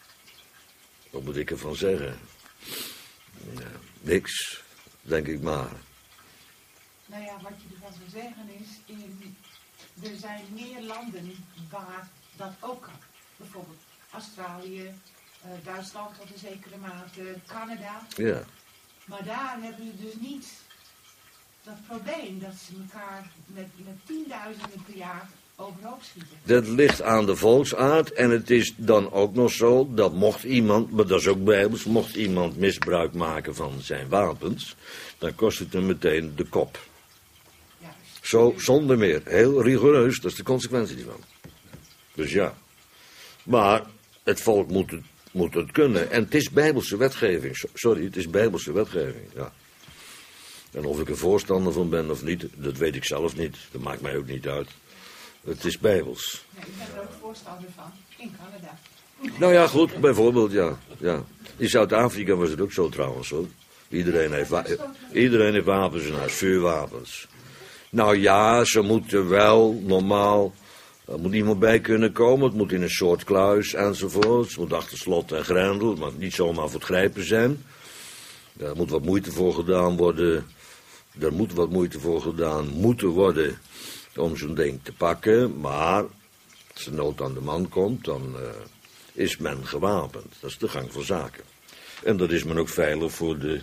wat moet ik ervan zeggen? Uh, niks, denk ik maar. Nou ja, wat je ervan zou zeggen is, in, er zijn meer landen waar dat ook kan. Bijvoorbeeld Australië, uh, Duitsland tot een zekere mate, Canada. Ja. Maar daar hebben ze dus niet dat probleem dat ze elkaar met, met tienduizenden per jaar overhoop schieten. Dat ligt aan de volksaard en het is dan ook nog zo dat mocht iemand, maar dat is ook bijbels, mocht iemand misbruik maken van zijn wapens, dan kost het hem meteen de kop. Juist. Zo, zonder meer. Heel rigoureus, dat is de consequentie ervan. Dus ja. Maar het volk moet het, moet het kunnen. En het is bijbelse wetgeving. Sorry, het is bijbelse wetgeving, ja. En of ik er voorstander van ben of niet, dat weet ik zelf niet. Dat maakt mij ook niet uit. Het is bijbels. Ja, ik ben er ook voorstander van, in Canada. Nou ja, goed, bijvoorbeeld, ja. ja. In Zuid-Afrika was het ook zo trouwens, hoor. Iedereen heeft, wa- iedereen heeft wapens in huis, vuurwapens. Nou ja, ze moeten wel normaal, er moet iemand bij kunnen komen. Het moet in een soort kluis enzovoort. Het moet achter slot en grendel, het mag niet zomaar voor het grijpen zijn. Er moet wat moeite voor gedaan worden. Er moet wat moeite voor gedaan moeten worden om zo'n ding te pakken. Maar als de nood aan de man komt, dan uh, is men gewapend. Dat is de gang van zaken. En dat is men ook veilig voor de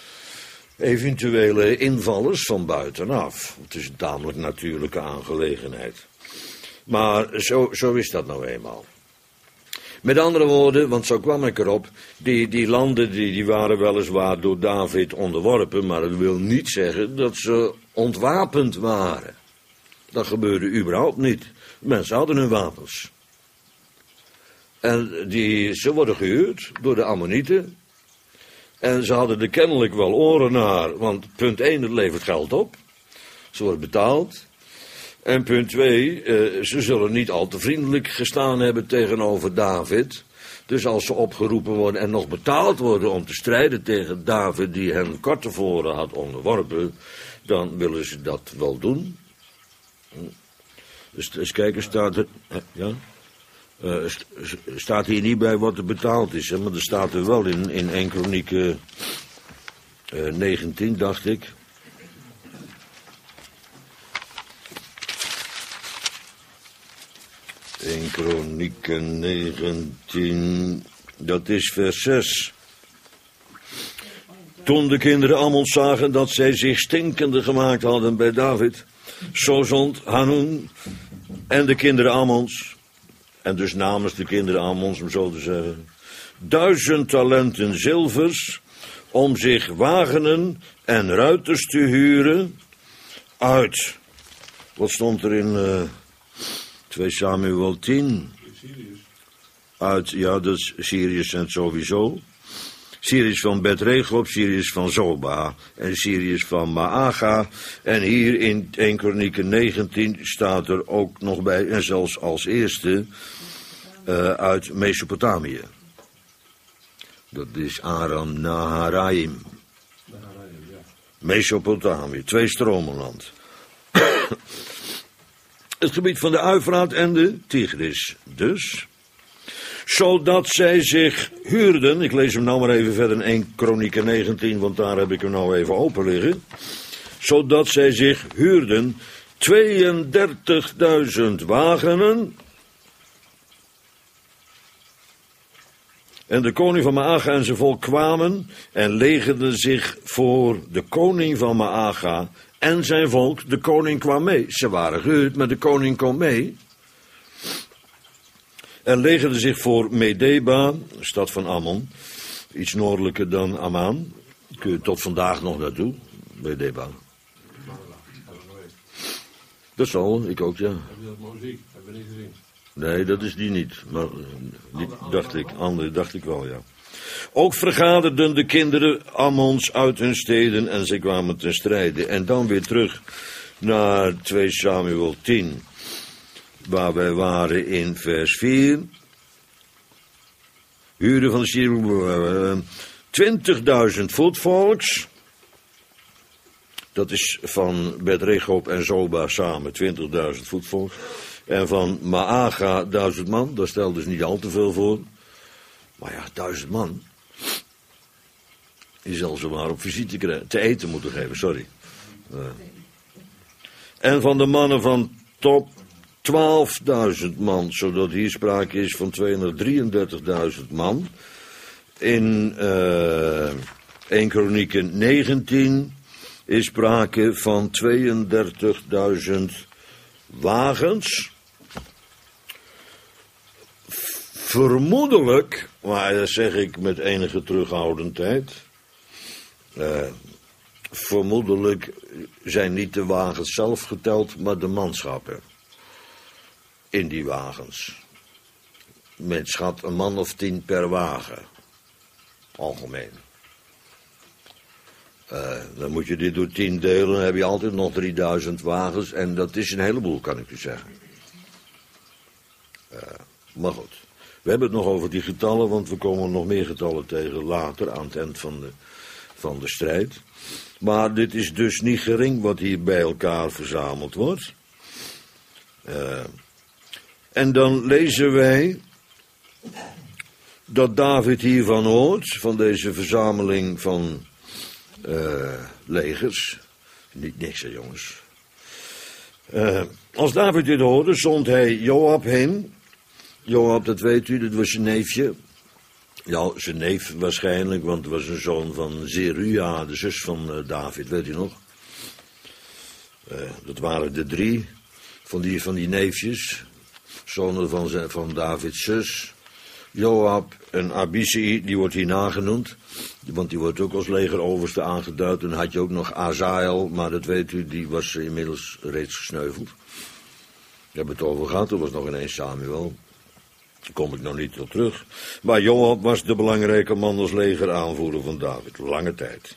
eventuele invallers van buitenaf. Het is een tamelijk natuurlijke aangelegenheid. Maar zo, zo is dat nou eenmaal. Met andere woorden, want zo kwam ik erop, die, die landen die, die waren weliswaar door David onderworpen, maar dat wil niet zeggen dat ze ontwapend waren. Dat gebeurde überhaupt niet. Mensen hadden hun wapens. En die, ze worden gehuurd door de Ammonieten. En ze hadden er kennelijk wel oren naar, want punt één, het levert geld op. Ze worden betaald. En punt twee, uh, ze zullen niet al te vriendelijk gestaan hebben tegenover David. Dus als ze opgeroepen worden en nog betaald worden om te strijden tegen David, die hen kort tevoren had onderworpen, dan willen ze dat wel doen. Dus eens kijken, staat er, ja? Uh, st- staat hier niet bij wat er betaald is, hè? Maar er staat er wel in, in één Kronieken uh, negentien, dacht ik. één Kronieken negentien, dat is vers zes. Toen de kinderen Ammons zagen dat zij zich stinkende gemaakt hadden bij David, zo zond Hanun en de kinderen Ammons, en dus namens de kinderen Ammons, om zo te zeggen, duizend talenten zilvers om zich wagenen en ruiters te huren uit. Wat stond er in uh, twee Samuel tien? Uit, ja, dat is Syriërs en sowieso. Syriërs van Bet-Regob, Syriërs van Zoba en Syriërs van Maaga. En hier in één Kronieken negentien staat er ook nog bij, en zelfs als eerste, uh, uit Mesopotamië. Dat is Aram Naharaim. Mesopotamië, twee stromenland. Het gebied van de Uifraat en de Tigris dus. Zodat zij zich huurden, ik lees hem nou maar even verder in één Kronieken negentien, want daar heb ik hem nou even open liggen. Zodat zij zich huurden tweeëndertigduizend wagenen. En de koning van Maaga en zijn volk kwamen en legerden zich voor de koning van Maaga en zijn volk. De koning kwam mee. Ze waren gehuurd, maar de koning kwam mee. En legerden zich voor Medeba, stad van Ammon, iets noordelijker dan Amman. Kun je tot vandaag nog naartoe, Medeba. Dat zal, ik ook, ja. Heb je dat muziek? Hebben we niet gezien? Nee, dat is die niet. Maar die dacht ik, andere dacht ik wel, ja. Ook vergaderden de kinderen Ammons uit hun steden en zij kwamen ten strijde. En dan weer terug naar twee Samuel tien. waar wij waren in vers vier. Huurde van de Syrië, twintigduizend voetvolks. Dat is van Bet Rechob en Zoba samen twintigduizend voetvolks. En van Maaga duizend man, daar stelde ze niet al te veel voor. Maar ja, duizend man. Die zal ze maar op visite krijgen, te eten moeten geven, sorry. Uh. En van de mannen van Top twaalfduizend man, zodat hier sprake is van tweehonderddrieëndertigduizend man. In uh, één Kronieken negentien is sprake van tweeëndertigduizend wagens. Vermoedelijk, maar dat zeg ik met enige terughoudendheid. Uh, vermoedelijk zijn niet de wagens zelf geteld, maar de manschappen in die wagens. Met schat een man of tien per wagen. Algemeen. Uh, dan moet je dit door tien delen, dan heb je altijd nog drieduizend wagens. En dat is een heleboel, kan ik u zeggen. Uh, maar goed. We hebben het nog over die getallen, want we komen nog meer getallen tegen later aan het eind van de, van de strijd. Maar dit is dus niet gering wat hier bij elkaar verzameld wordt. Uh, en dan lezen wij dat David hiervan hoort, van deze verzameling van uh, legers. Niet niks, hè, jongens. Uh, als David dit hoorde, zond hij Joab heen. Joab, dat weet u, dat was zijn neefje. Ja, zijn neef waarschijnlijk, want het was een zoon van Zeruja, de zus van uh, David, weet u nog? Uh, dat waren de drie van die, van die neefjes. Zonen van, zijn, van Davids zus. Joab en Abisai, die wordt hier nagenoemd. Want die wordt ook als legeroverste aangeduid. En dan had je ook nog Azael, maar dat weet u, die was inmiddels reeds gesneuveld. We hebben het over gehad, er was nog ineens Samuel. Daar kom ik nog niet op terug. Maar Joab was de belangrijke man als legeraanvoerder van David. Lange tijd.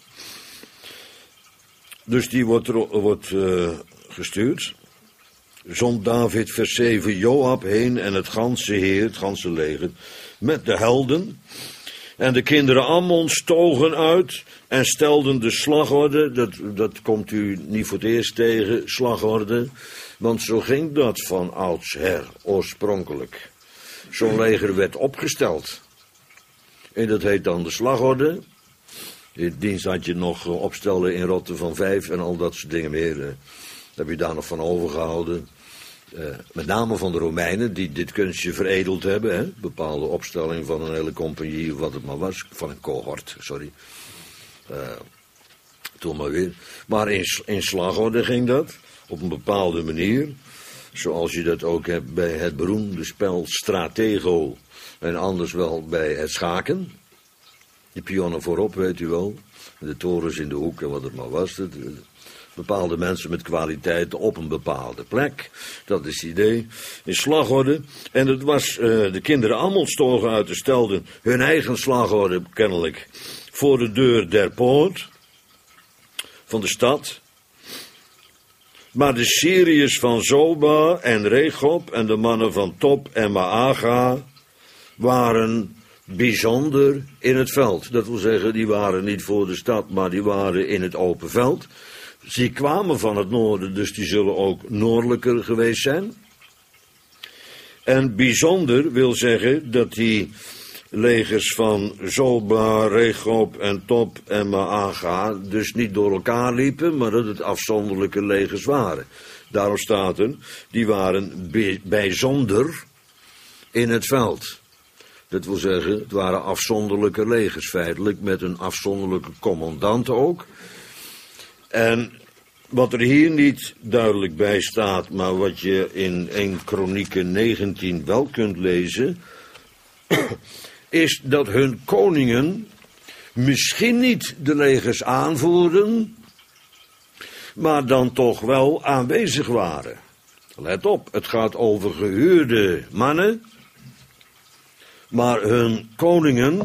Dus die wordt, wordt uh, gestuurd. Zond David vers zeven Joab heen en het ganse heer, het ganse leger, met de helden. En de kinderen Ammon stogen uit en stelden de slagorde. Dat, dat komt u niet voor het eerst tegen, slagorde. Want zo ging dat van oudsher, oorspronkelijk. Zo'n leger werd opgesteld. En dat heet dan de slagorde. In dienst had je nog opstellen in rotten van vijf en al dat soort dingen meer. Dat heb je daar nog van overgehouden. Uh, met name van de Romeinen, die dit kunstje veredeld hebben. Hè? Bepaalde opstelling van een hele compagnie, of wat het maar was. Van een cohort, sorry. Uh, toen maar weer. Maar in, in slagorde ging dat. Op een bepaalde manier. Zoals je dat ook hebt bij het beroemde spel Stratego. En anders wel bij het schaken. Die pionnen voorop, weet u wel. De torens in de hoek en wat het maar was. Het, bepaalde mensen met kwaliteiten op een bepaalde plek. Dat is het idee. In slagorde. En het was, uh, de kinderen allemaal stogen uit de stelden hun eigen slagorde, kennelijk, voor de deur der poort van de stad. Maar de Syriërs van Zoba en Rechob en de mannen van Top en Maaga waren bijzonder in het veld. Dat wil zeggen, die waren niet voor de stad, maar die waren in het open veld. Ze kwamen van het noorden, dus die zullen ook noordelijker geweest zijn. En bijzonder wil zeggen dat die legers van Zoba, Rechob en Top en Maaga dus niet door elkaar liepen, maar dat het afzonderlijke legers waren. Daarom staat er, die waren bijzonder in het veld. Dat wil zeggen, het waren afzonderlijke legers feitelijk, met een afzonderlijke commandant ook. En wat er hier niet duidelijk bij staat, maar wat je in één Kronieken negentien wel kunt lezen, is dat hun koningen misschien niet de legers aanvoerden, maar dan toch wel aanwezig waren. Let op, het gaat over gehuurde mannen, maar hun koningen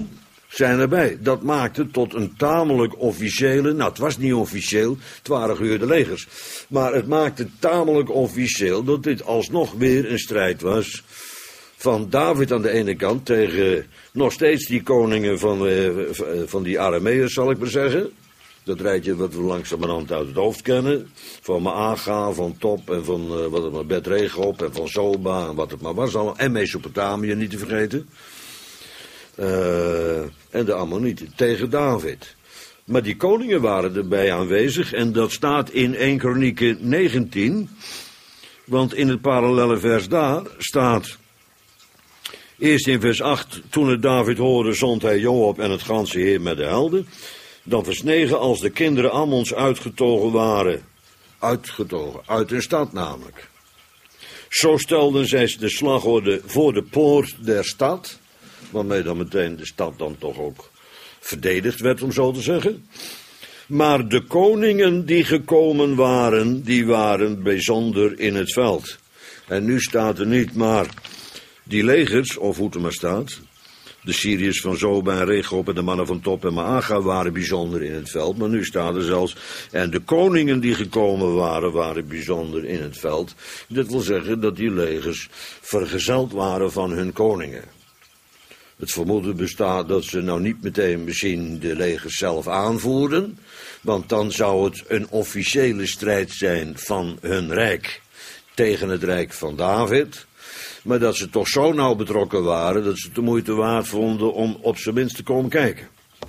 zijn erbij. Dat maakte tot een tamelijk officiële, nou het was niet officieel, het waren gehuurde legers. Maar het maakte tamelijk officieel dat dit alsnog weer een strijd was van David aan de ene kant tegen nog steeds die koningen van, eh, van die Arameërs, zal ik maar zeggen. Dat rijtje wat we langzamerhand uit het hoofd kennen. Van Maaga, van Top en van uh, wat het maar Bet-Regob en van Soba en wat het maar was allemaal. En Mesopotamië niet te vergeten. Uh, en de Ammonieten tegen David. Maar die koningen waren erbij aanwezig en dat staat in Eerste Kronieken negentien. Want in het parallelle vers daar staat, eerst in vers acht, toen het David hoorde, zond hij Joab en het ganse heer met de helden. Dan vers negen, als de kinderen Ammons uitgetogen waren, uitgetogen, uit hun stad namelijk. Zo stelden zij de slagorde voor de poort der stad, waarmee dan meteen de stad dan toch ook verdedigd werd, om zo te zeggen. Maar de koningen die gekomen waren, die waren bijzonder in het veld. En nu staat er niet maar die legers, of hoe het er maar staat, de Syriërs van Zoba en Regob en de mannen van Top en Maaga waren bijzonder in het veld. Maar nu staat er zelfs, en de koningen die gekomen waren, waren bijzonder in het veld. Dat wil zeggen dat die legers vergezeld waren van hun koningen. Het vermoeden bestaat dat ze nou niet meteen misschien de legers zelf aanvoerden, want dan zou het een officiële strijd zijn van hun rijk tegen het rijk van David. Maar dat ze toch zo nauw betrokken waren, dat ze het de moeite waard vonden om op zijn minst te komen kijken.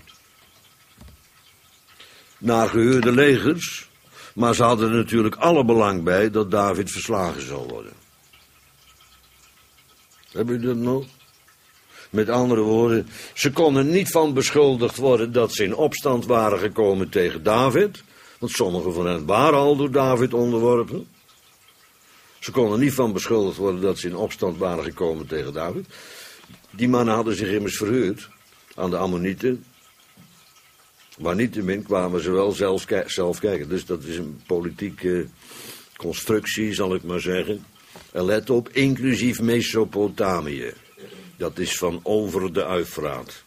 Naar gehuurde legers, maar ze hadden er natuurlijk alle belang bij dat David verslagen zou worden. Hebben jullie dat nog? Met andere woorden, ze konden niet van beschuldigd worden dat ze in opstand waren gekomen tegen David, want sommigen van hen waren al door David onderworpen. Ze konden niet van beschuldigd worden dat ze in opstand waren gekomen tegen David. Die mannen hadden zich immers verhuurd aan de Ammonieten. Maar niettemin kwamen ze wel zelf, zelf kijken. Dus dat is een politieke constructie, zal ik maar zeggen. En let op, inclusief Mesopotamië. Dat is van over de Uifraat.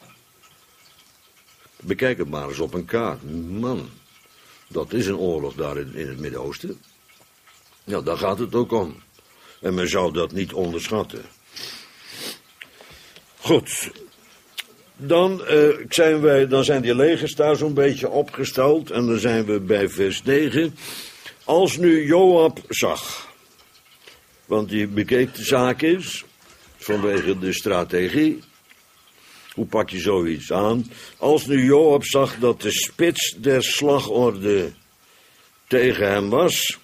Bekijk het maar eens op een kaart. Man, dat is een oorlog daar in, in het Midden-Oosten. Ja, daar gaat het ook om. En men zou dat niet onderschatten. Goed. Dan, uh, zijn wij, dan zijn die legers daar zo'n beetje opgesteld. En dan zijn we bij vers negen. Als nu Joab zag. Want die bekeek de zaak is. Vanwege de strategie. Hoe pak je zoiets aan? Als nu Joab zag dat de spits der slagorde tegen hem was,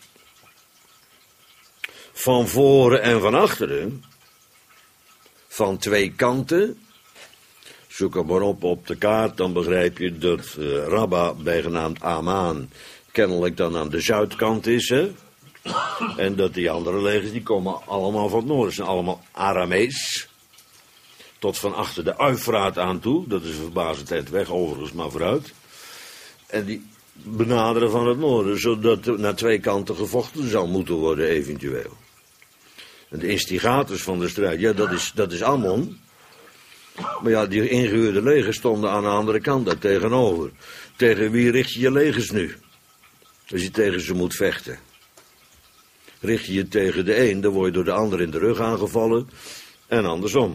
van voren en van achteren, van twee kanten. Zoek hem maar op op de kaart, dan begrijp je dat uh, Rabba, bijgenaamd Amaan, kennelijk dan aan de zuidkant is, hè? En dat die andere legers, die komen allemaal van het noorden. Ze zijn allemaal Aramees. Tot van achter de Uifraat aan toe. Dat is een verbazend tijd weg, overigens, maar vooruit. En die benaderen van het noorden, zodat er naar twee kanten gevochten zou moeten worden, eventueel. En de instigators van de strijd, ja, dat is, dat is Ammon. Maar ja, die ingehuurde legers stonden aan de andere kant daar tegenover. Tegen wie richt je je legers nu? Als je tegen ze moet vechten. Richt je je tegen de een, dan word je door de ander in de rug aangevallen. En andersom.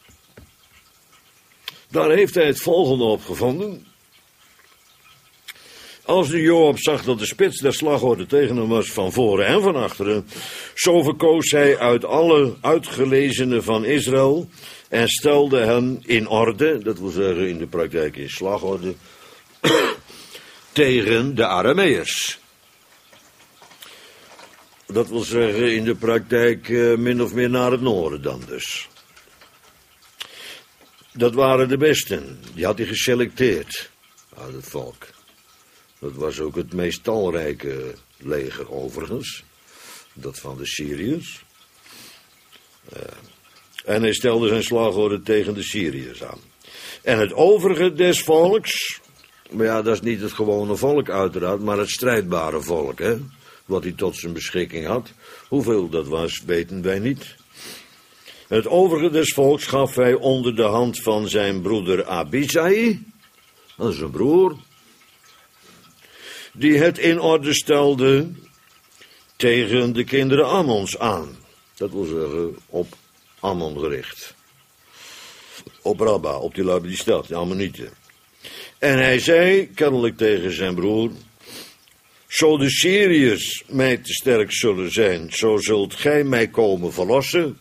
Daar heeft hij het volgende op gevonden. Als nu Joab zag dat de spits der slagorde tegen hem was van voren en van achteren, zo verkoos hij uit alle uitgelezenen van Israël en stelde hen in orde, dat wil zeggen in de praktijk in slagorde, tegen de Arameërs. Dat wil zeggen in de praktijk uh, min of meer naar het noorden dan dus. Dat waren de besten, die had hij geselecteerd uit het volk. Dat was ook het meest talrijke leger overigens, dat van de Syriërs. Uh, en hij stelde zijn slagorde tegen de Syriërs aan. En het overige des volks, maar ja, dat is niet het gewone volk uiteraard, maar het strijdbare volk, hè, wat hij tot zijn beschikking had. Hoeveel dat was, weten wij niet. Het overige des volks gaf hij onder de hand van zijn broeder Abisai, dat is een broer, die het in orde stelde tegen de kinderen Ammons aan. Dat wil zeggen, op Ammon gericht. Op Rabba, op die lui die stad, de Ammonieten. En hij zei, kennelijk tegen zijn broer, zo de Syriërs mij te sterk zullen zijn, zo zult gij mij komen verlossen.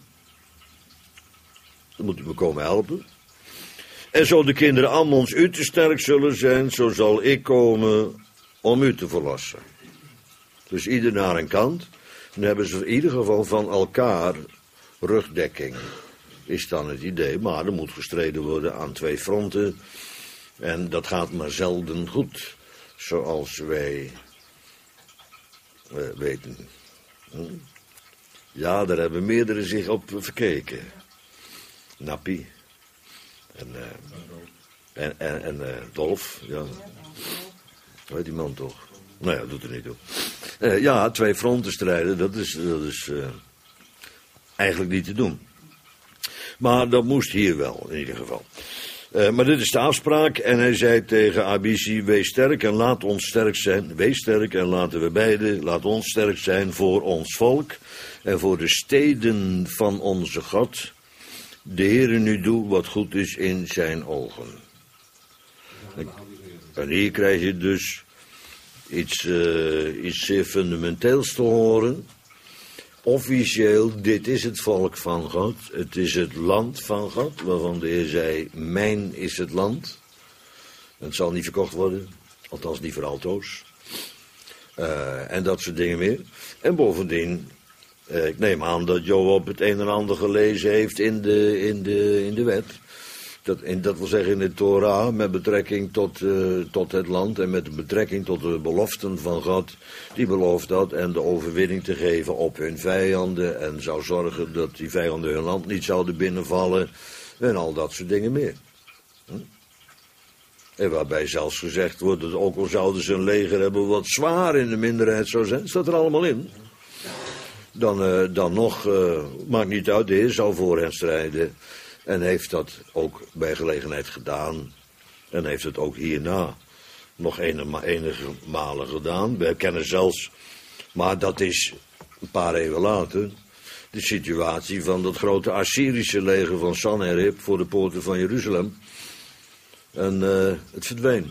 Dan moet u me komen helpen. En zo de kinderen Ammons u te sterk zullen zijn, zo zal ik komen om u te verlossen. Dus ieder naar een kant. Dan hebben ze in ieder geval van elkaar rugdekking. Is dan het idee, maar er moet gestreden worden aan twee fronten. En dat gaat maar zelden goed, zoals wij uh, weten. Hm? Ja, daar hebben meerdere zich op verkeken. Nappie. En, uh, en, en, en uh, Dolf, ja. Weet die man toch? Nou ja, doet er niet toe. Uh, ja, twee fronten strijden, dat is, dat is uh, eigenlijk niet te doen. Maar dat moest hier wel, in ieder geval. Uh, maar dit is de afspraak. En hij zei tegen Abisi, wees sterk en laat ons sterk zijn. Wees sterk en laten we beiden, laat ons sterk zijn voor ons volk. En voor de steden van onze God. De Heere nu doet wat goed is in zijn ogen. En hier krijg je dus iets, uh, iets zeer fundamenteels te horen. Officieel, dit is het volk van God. Het is het land van God, waarvan de Heer zei, mijn is het land. Het zal niet verkocht worden, althans niet voor altoos. Uh, en dat soort dingen meer. En bovendien, uh, ik neem aan dat Joab het een en ander gelezen heeft in de, in de, in de wet. Dat, in, dat wil zeggen in de Torah, met betrekking tot, uh, tot het land en met betrekking tot de beloften van God. Die belooft dat en de overwinning te geven op hun vijanden en zou zorgen dat die vijanden hun land niet zouden binnenvallen en al dat soort dingen meer. Hm? En waarbij zelfs gezegd wordt dat ook al zouden ze een leger hebben wat zwaar in de minderheid zou zijn, staat er allemaal in. Dan, uh, dan nog, uh, maakt niet uit, de Heer zal voor hen strijden. En heeft dat ook bij gelegenheid gedaan. En heeft het ook hierna nog enige, enige malen gedaan. We kennen zelfs, maar dat is een paar eeuwen later, de situatie van dat grote Assyrische leger van Sanherib voor de poorten van Jeruzalem. En uh, het verdween.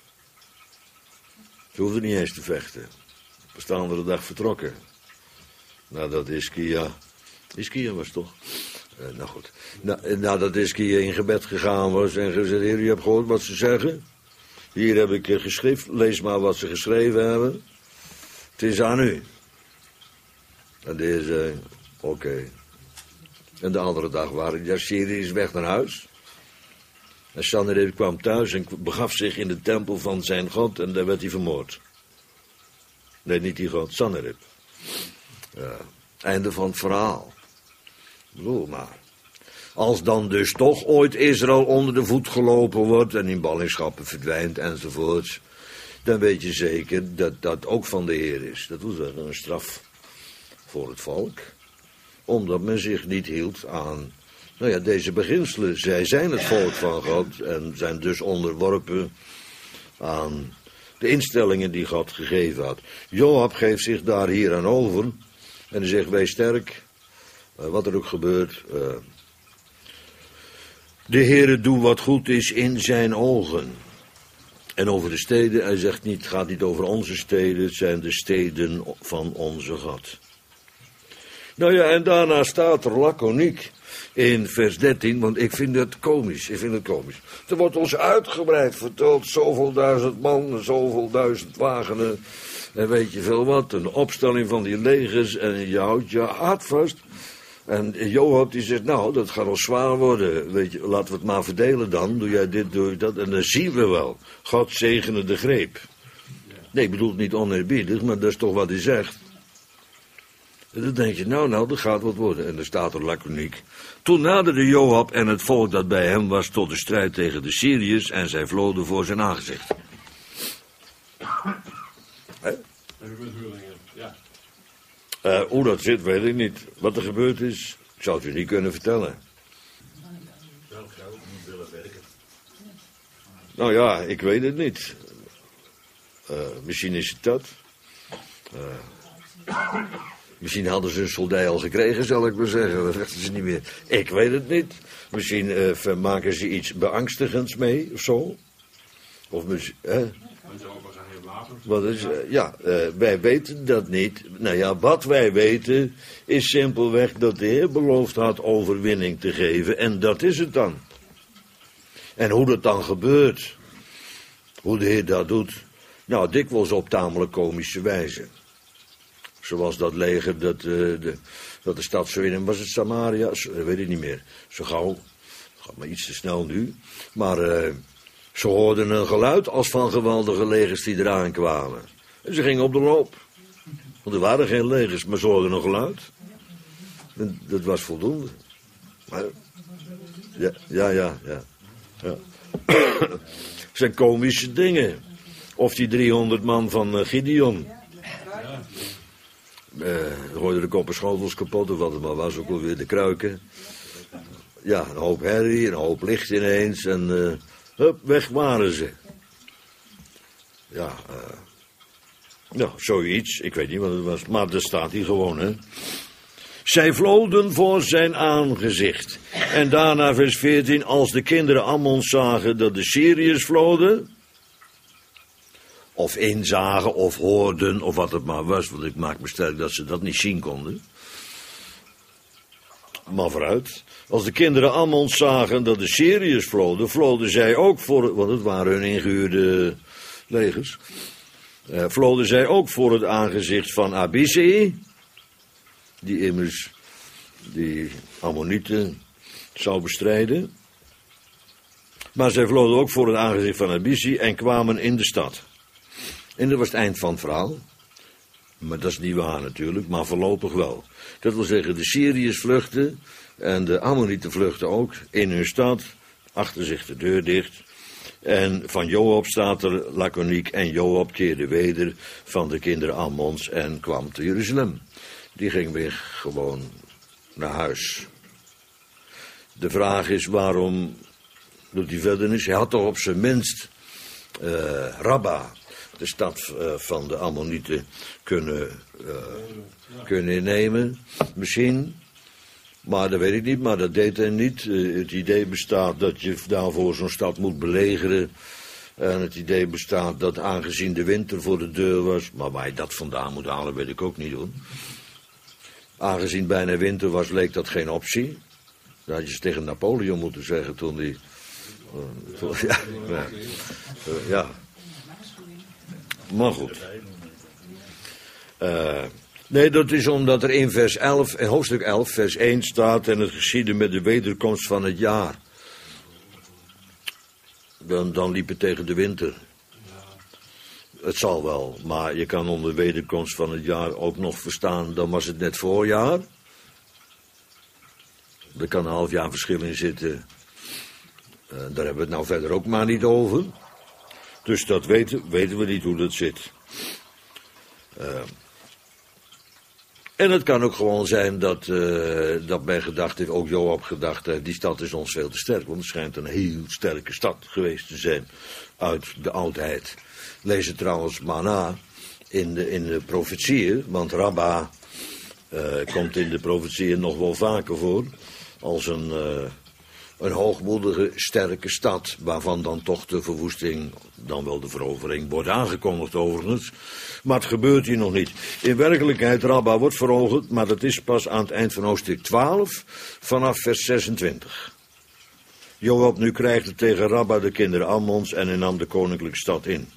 Ze hoefden niet eens te vechten. Pas de andere dag vertrokken. Nadat Ischia, Ischia was toch? Uh, nou goed, Na, nadat Ischia in gebed gegaan was en gezegd, Heer, u hebt gehoord wat ze zeggen. Hier heb ik uh, geschreven, lees maar wat ze geschreven hebben. Het is aan u. En de Heer zei, oké. Okay. En de andere dag waren de Assyriërs weg naar huis. En Sanherib kwam thuis en begaf zich in de tempel van zijn God en daar werd hij vermoord. Nee, niet die God, Sanherib. Ja, einde van het verhaal. Bedoel maar. Als dan dus toch ooit Israël onder de voet gelopen wordt en in ballingschappen verdwijnt enzovoorts, dan weet je zeker dat dat ook van de Heer is. Dat wil zeggen een straf voor het volk, omdat men zich niet hield aan, nou ja, deze beginselen. Zij zijn het volk van God en zijn dus onderworpen aan de instellingen die God gegeven had. Joab geeft zich daar hier aan over en hij zegt, wees sterk. Uh, wat er ook gebeurt. Uh, de Heere doet wat goed is in zijn ogen. En over de steden, hij zegt niet, het gaat niet over onze steden, het zijn de steden van onze God. Nou ja, en daarna staat er laconiek in vers dertien, want ik vind het komisch, ik vind het komisch. Er wordt ons uitgebreid verteld, zoveel duizend man, zoveel duizend wagenen, en weet je veel wat, een opstelling van die legers, en je houdt je hart vast. En Joab die zegt, nou, dat gaat al zwaar worden, weet je, laten we het maar verdelen dan, doe jij dit, doe ik dat, en dan zien we wel. God zegene de greep. Nee, ik bedoel het niet oneerbiedig, maar dat is toch wat hij zegt. En dan denk je, nou, nou, dat gaat wat worden. En dan staat er laconiek. Toen naderde Joab en het volk dat bij hem was tot de strijd tegen de Syriërs en zij vloden voor zijn aangezicht. Hè? Ja. Uh, hoe dat zit, weet ik niet. Wat er gebeurd is, Ik zou het u niet kunnen vertellen. Zelf zou ook niet willen werken. Nou ja, ik weet het niet. Uh, misschien is het dat. Uh, misschien hadden ze een soldij al gekregen, zal ik maar zeggen. Dat weten ze niet meer. Ik weet het niet. Misschien uh, maken ze iets beangstigends mee, of zo. Of misschien... Uh, Wat is, uh, ja, uh, wij weten dat niet. Nou ja, wat wij weten is simpelweg dat de Heer beloofd had overwinning te geven. En dat is het dan. En hoe dat dan gebeurt, hoe de Heer dat doet, nou, dikwijls op tamelijk komische wijze. Zoals dat leger dat, uh, de, dat de stad zo in, was het Samaria? Dat weet ik niet meer. Zo gauw, gaat maar iets te snel nu. Maar... Uh, Ze hoorden een geluid als van geweldige legers die eraan kwamen. En ze gingen op de loop. Want er waren geen legers, maar ze hoorden een geluid. En dat was voldoende. Maar, ja, ja, ja, ja. ja. Het zijn komische dingen. Of die driehonderd man van Gideon. Uh, gooiden de koppen schotels kapot, of wat het maar was, ook alweer de kruiken. Ja, een hoop herrie, een hoop licht ineens en... Uh, Hup, weg waren ze. Ja, uh, ja, zoiets. Ik weet niet wat het was, maar er staat hier gewoon, hè. Zij vloden voor zijn aangezicht. En daarna vers veertien, als de kinderen Ammons zagen dat de Syriërs vloden, of inzagen, of hoorden, of wat het maar was, want ik maak me sterk dat ze dat niet zien konden. Maar vooruit. Als de kinderen Ammons zagen dat de Syriërs vloden, vloden zij ook voor, want het waren hun ingehuurde legers, uh, vloden zij ook voor het aangezicht van Abisai, die immers die Ammonieten zou bestrijden. Maar zij vloden ook voor het aangezicht van Abisai en kwamen in de stad. En dat was het eind van het verhaal. Maar dat is niet waar natuurlijk, maar voorlopig wel. Dat wil zeggen, de Syriërs vluchten en de Ammonieten vluchten ook in hun stad, achter zich de deur dicht. En van Joab staat er laconiek, en Joab keerde weder van de kinderen Ammons en kwam te Jeruzalem. Die ging weer gewoon naar huis. De vraag is, waarom doet hij verder niets? Hij had toch op zijn minst uh, Rabba, de stad uh, van de Ammonieten, kunnen, uh, kunnen innemen. Misschien. Maar dat weet ik niet, maar dat deed hij niet. Uh, het idee bestaat dat je daarvoor zo'n stad moet belegeren. En het idee bestaat dat aangezien de winter voor de deur was, maar waar je dat vandaan moet halen, weet ik ook niet hoor. Aangezien bijna winter was, leek dat geen optie. Dat had je eens tegen Napoleon moeten zeggen toen hij... Uh, toen, ja, ja, uh, ja. Maar goed. Uh, nee, dat is omdat er in vers elf, in hoofdstuk elf, vers één staat, en het geschiedde met de wederkomst van het jaar. Dan, dan liep het tegen de winter. Het zal wel, maar je kan onder de wederkomst van het jaar ook nog verstaan, dan was het net voorjaar. Er kan een half jaar verschil in zitten. Uh, daar hebben we het nou verder ook maar niet over. Dus dat weten, weten we niet hoe dat zit. Uh, en het kan ook gewoon zijn dat, uh, dat men gedacht heeft, ook Joab gedacht heeft, die stad is ons veel te sterk. Want het schijnt een heel sterke stad geweest te zijn uit de oudheid. Lees het trouwens maar na in de, in de profetieën, want Rabba uh, komt in de profetieën nog wel vaker voor als een... Uh, Een hoogmoedige, sterke stad, waarvan dan toch de verwoesting, dan wel de verovering, wordt aangekondigd overigens. Maar het gebeurt hier nog niet. In werkelijkheid, Rabba wordt veroverd, maar dat is pas aan het eind van hoofdstuk twaalf, vanaf vers zesentwintig. Joab nu krijgt het tegen Rabba de kinderen Ammons en hij nam de koninklijke stad in.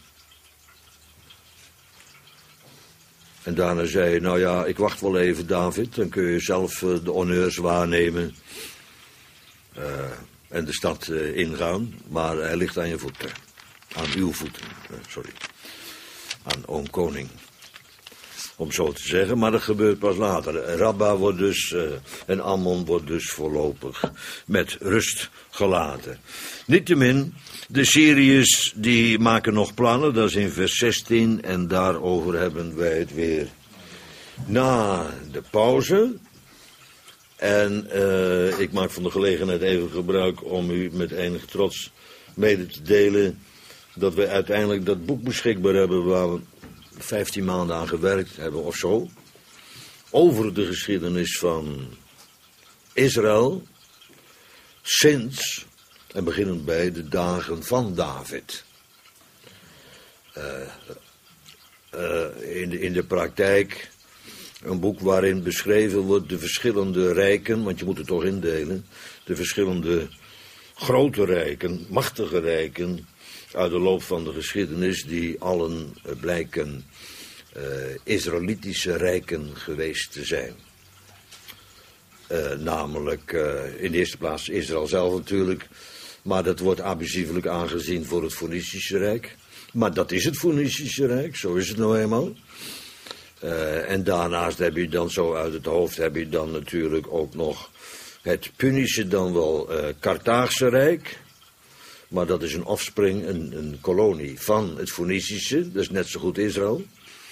En daarna zei hij, nou ja, ik wacht wel even, David, dan kun je zelf uh, de honneurs waarnemen. Uh, en de stad uh, ingaan, maar hij ligt aan je voeten. Aan uw voeten, uh, sorry. Aan oom koning. Om zo te zeggen, maar dat gebeurt pas later. Rabba wordt dus, uh, en Ammon wordt dus voorlopig met rust gelaten. Niettemin, de Syriërs die maken nog plannen, dat is in vers zestien, en daarover hebben wij het weer na de pauze. En uh, ik maak van de gelegenheid even gebruik om u met enige trots mede te delen dat we uiteindelijk dat boek beschikbaar hebben waar we vijftien maanden aan gewerkt hebben of zo. Over de geschiedenis van Israël sinds en beginnend bij de dagen van David. Uh, uh, in, de, in de praktijk een boek waarin beschreven wordt de verschillende rijken, want je moet het toch indelen, de verschillende grote rijken, machtige rijken uit de loop van de geschiedenis die allen uh, blijken uh, Israëlitische rijken geweest te zijn. Uh, namelijk uh, in de eerste plaats Israël zelf natuurlijk, maar dat wordt abusievelijk aangezien voor het Foenicische Rijk. Maar dat is het Foenicische Rijk, zo is het nou eenmaal. Uh, en daarnaast heb je dan zo uit het hoofd, heb je dan natuurlijk ook nog het Punische, dan wel uh, Carthaagse Rijk. Maar dat is een offspring, een, een kolonie van het Foenicische, dat is net zo goed Israël.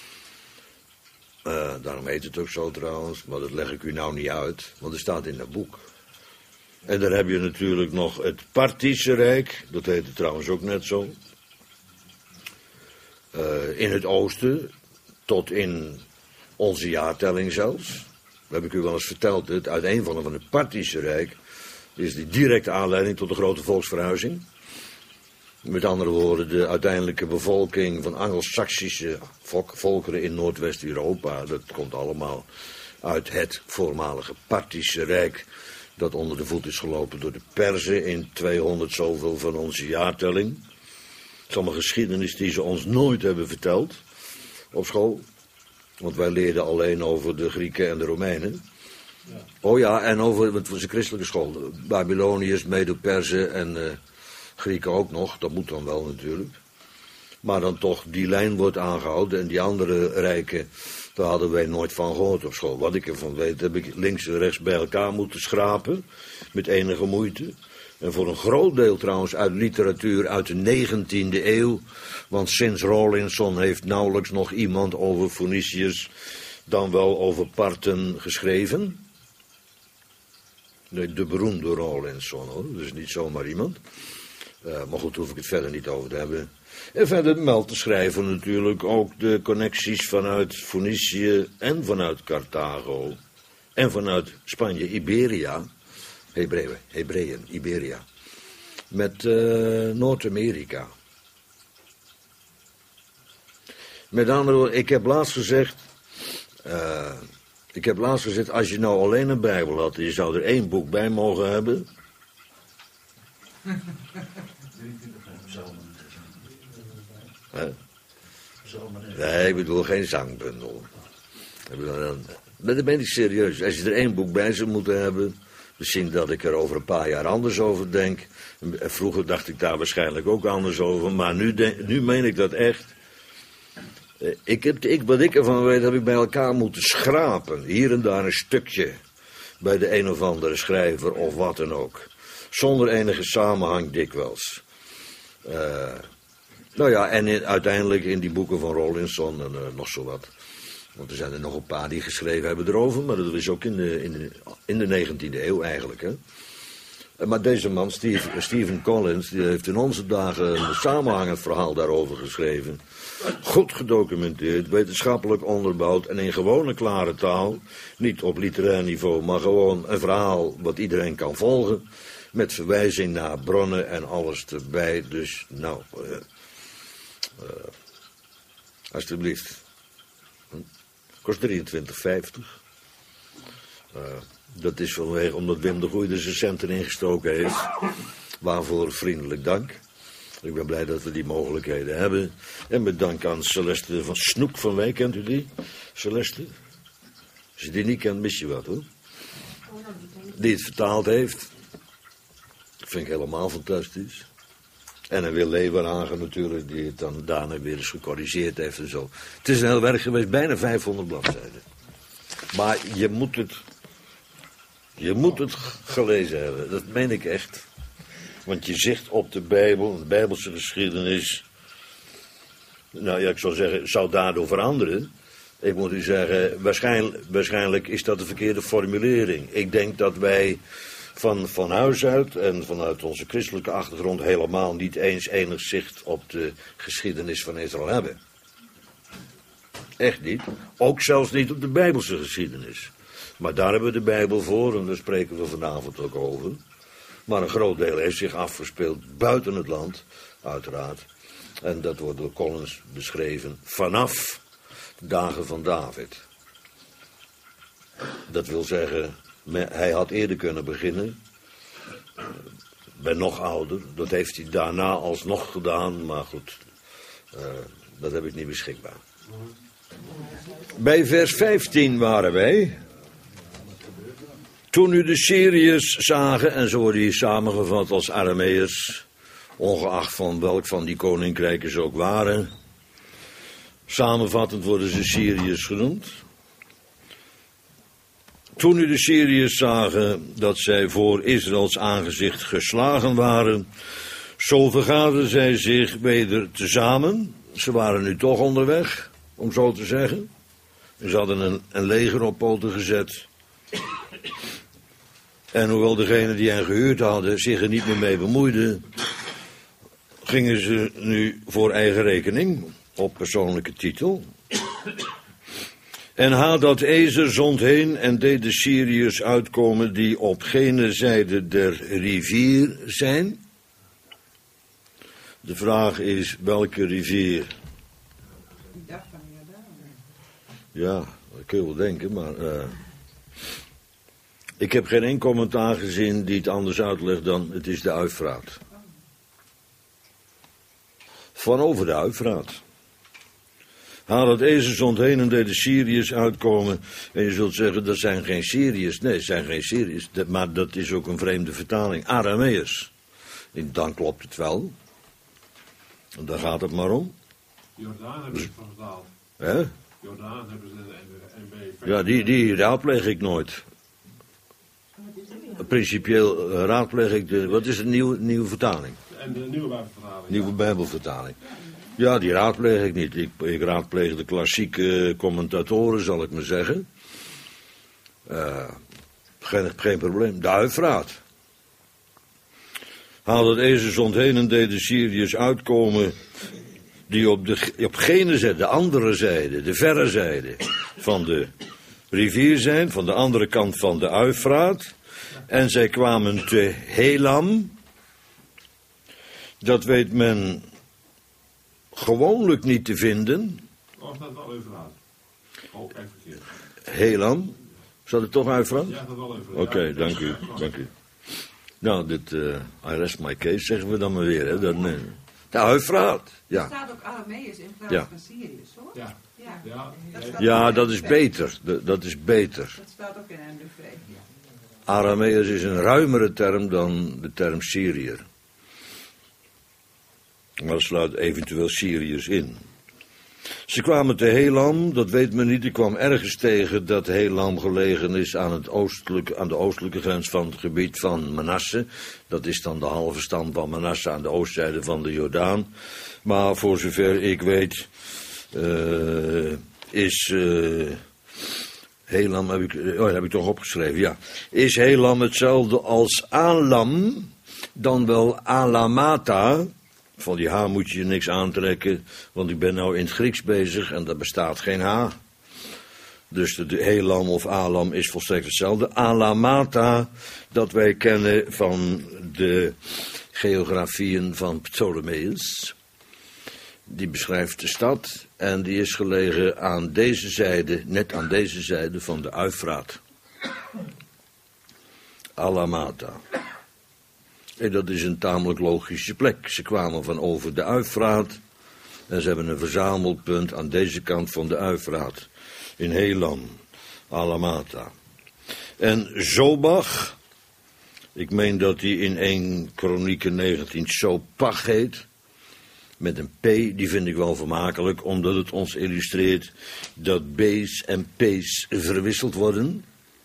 Uh, daarom heet het ook zo trouwens, maar dat leg ik u nou niet uit, want het staat in dat boek. En dan heb je natuurlijk nog het Parthische Rijk, dat heet het trouwens ook net zo. Uh, in het oosten, tot in onze jaartelling zelfs. Dat heb ik u wel eens verteld, het uiteenvallen van het Parthische Rijk is de directe aanleiding tot de grote volksverhuizing. Met andere woorden, de uiteindelijke bevolking van Anglo-Saxische volkeren in Noordwest-Europa, dat komt allemaal uit het voormalige Parthische Rijk, dat onder de voet is gelopen door de Perzen in tweehonderd zoveel van onze jaartelling. Het is allemaal geschiedenis die ze ons nooit hebben verteld op school. Want wij leerden alleen over de Grieken en de Romeinen. Ja. Oh ja, en over, het was een christelijke school. De Babyloniërs, Medo-Perzen en uh, Grieken ook nog. Dat moet dan wel natuurlijk. Maar dan toch, die lijn wordt aangehouden. En die andere rijken, daar hadden wij nooit van gehoord op school. Wat ik ervan weet, heb ik links en rechts bij elkaar moeten schrapen. Met enige moeite. En voor een groot deel trouwens uit literatuur uit de negentiende eeuw. Want sinds Rawlinson heeft nauwelijks nog iemand over Foeniciërs dan wel over Parten geschreven. Nee, de beroemde Rawlinson hoor, dus niet zomaar iemand. Uh, maar goed, daar hoef ik het verder niet over te hebben. En verder meldt de schrijver natuurlijk ook de connecties vanuit Foenicië en vanuit Carthago. En vanuit Spanje, Iberia. Hebreeën, Hebreeën, Iberia. Met uh, Noord-Amerika. Met andere woorden, ik heb laatst gezegd... Uh, ik heb laatst gezegd, als je nou alleen een Bijbel had... je zou er één boek bij mogen hebben... Huh? Nee, ik bedoel geen zangbundel. Ik bedoel, maar dan ben ik serieus. Als je er één boek bij zou moeten hebben... Misschien dat ik er over een paar jaar anders over denk. Vroeger dacht ik daar waarschijnlijk ook anders over. Maar nu, denk, nu meen ik dat echt. Ik heb, ik, wat ik ervan weet, heb ik bij elkaar moeten schrapen. Hier en daar een stukje. Bij de een of andere schrijver of wat dan ook. Zonder enige samenhang dikwijls. Uh, nou ja, en in, uiteindelijk in die boeken van Rawlinson en uh, nog zo wat. Want er zijn er nog een paar die geschreven hebben erover, maar dat is ook in de, in de, in de negentiende eeuw eigenlijk. Hè. Maar deze man, Steve, Stephen Collins, die heeft in onze dagen een samenhangend verhaal daarover geschreven. Goed gedocumenteerd, wetenschappelijk onderbouwd en in gewone klare taal. Niet op literair niveau, maar gewoon een verhaal wat iedereen kan volgen. Met verwijzing naar bronnen en alles erbij. Dus nou, uh, uh, alsjeblieft. Kost drieëntwintig vijftig. Uh, dat is vanwege omdat Wim de Goeie er zijn centen ingestoken heeft. Waarvoor vriendelijk dank. Ik ben blij dat we die mogelijkheden hebben. En met dank aan Celeste van Snoek van Wijk. Kent u die? Celeste? Als je die niet kent, mis je wat hoor. Die het vertaald heeft. Dat vind ik helemaal fantastisch. En een Wil Leeuwenhagen natuurlijk, die het dan daarna weer eens gecorrigeerd heeft en zo. Het is een heel werk geweest, bijna vijfhonderd bladzijden. Maar je moet het, je moet het gelezen hebben, dat meen ik echt. Want je zicht op de Bijbel, de Bijbelse geschiedenis... Nou ja, ik zou zeggen, zou daardoor veranderen. Ik moet u zeggen, waarschijnlijk, waarschijnlijk is dat de verkeerde formulering. Ik denk dat wij van, van huis uit en vanuit onze christelijke achtergrond helemaal niet eens enig zicht op de geschiedenis van Israël hebben. Echt niet. Ook zelfs niet op de Bijbelse geschiedenis. Maar daar hebben we de Bijbel voor en daar spreken we vanavond ook over. Maar een groot deel heeft zich afgespeeld buiten het land, uiteraard. En dat wordt door Collins beschreven vanaf de dagen van David. Dat wil zeggen, hij had eerder kunnen beginnen. Ik ben nog ouder, dat heeft hij daarna alsnog gedaan, maar goed, uh, dat heb ik niet beschikbaar. Bij vers vijftien waren wij. Toen nu de Syriërs zagen, en zo worden die samengevat als Arameërs, ongeacht van welk van die koninkrijken ze ook waren. Samenvattend worden ze Syriërs genoemd. Toen nu de Syriërs zagen dat zij voor Israëls aangezicht geslagen waren, zo vergaderden zij zich weder tezamen. Ze waren nu toch onderweg, om zo te zeggen. Ze hadden een, een leger op poten gezet. En hoewel degenen die hen gehuurd hadden zich er niet meer mee bemoeiden, gingen ze nu voor eigen rekening, op persoonlijke titel. En Hadad Ezer zond heen en deed de Syriërs uitkomen die op gene zijde der rivier zijn. De vraag is, welke rivier? Ik dacht van Jordaan. Ja, dat kun je wel denken, maar Uh, ik heb geen één commentaar gezien die het anders uitlegt dan het is de Eufraat. Van over de Eufraat. Hadad Ezer zond heen en deed de Syriërs uitkomen. En je zult zeggen, dat zijn geen Syriërs. Nee, het zijn geen Syriërs. Maar dat is ook een vreemde vertaling. Arameërs. Dan klopt het wel. En daar gaat het maar om. Jordaan hebben ze van vertaald. Hè? Jordaan hebben ze in de N B. Ja, die, die raadpleeg ik nooit. Principieel uh, raadpleeg ik de... Wat is het, nieuwe, nieuwe vertaling? En de nieuwe Bijbelvertaling. Nieuwe ja. Bijbelvertaling. Ja, die raadpleeg ik niet. Ik, ik raadpleeg de klassieke commentatoren, zal ik maar zeggen. Uh, geen, geen probleem. De Eufraat. Hadad Ezer zond heen en deed de Syriërs uitkomen die op, de, op gene zijde, de andere zijde, de verre zijde van de rivier zijn, van de andere kant van de Eufraat. En zij kwamen te Helam. Dat weet men gewoonlijk niet te vinden. Oh, staat wel Eufraat. Oh, echt verkeerd. Helam. Zat het toch Eufraat? Ja, dat wel Eufraat. Oké, okay, dank u, dank u. Nou, dit, uh, I rest my case, zeggen we dan maar weer, hè. Dat, nee. De Eufraat, ja. Er staat ook Arameërs in plaats Ja. van Syriërs, hoor. Ja. Ja, Ja, dat, nee. staat Ja, ook dat in is de beter. Dat, dat is beter. Dat staat ook in N D V. Ja. Arameërs is een ruimere term dan de term Syriër. Maar dat sluit eventueel Syriërs in. Ze kwamen te Helam, dat weet men niet. Ik kwam ergens tegen dat Helam gelegen is aan, het oostelijke, aan de oostelijke grens van het gebied van Manasse. Dat is dan de halve stam van Manasse aan de oostzijde van de Jordaan. Maar voor zover ik weet uh, is uh, Helam, heb ik, oh, dat heb ik toch opgeschreven, ja. Is Helam hetzelfde als Alam, dan wel Alamata. Van die H moet je je niks aantrekken, want ik ben nou in het Grieks bezig en daar bestaat geen H. Dus de, de Helam of Alam is volstrekt hetzelfde. Alamata, dat wij kennen van de geografieën van Ptolemeus. Die beschrijft de stad en die is gelegen aan deze zijde, net aan deze zijde van de Eufraat. Alamata. En dat is een tamelijk logische plek. Ze kwamen van over de Eufraat en ze hebben een verzamelpunt aan deze kant van de Eufraat. In Helam, Alamata. En Zobach, ik meen dat die in één Kronieken negentien Zopach heet, met een P, die vind ik wel vermakelijk, omdat het ons illustreert dat B's en P's verwisseld worden.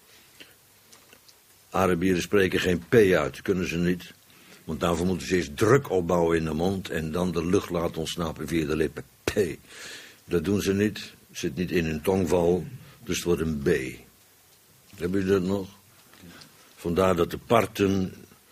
Arabieren spreken geen P uit, kunnen ze niet. Want daarvoor moeten ze eerst druk opbouwen in de mond en dan de lucht laten ontsnappen via de lippen. P. Dat doen ze niet. Zit niet in een tongval, dus het wordt een B. Hebben jullie dat nog? Vandaar dat de Parten...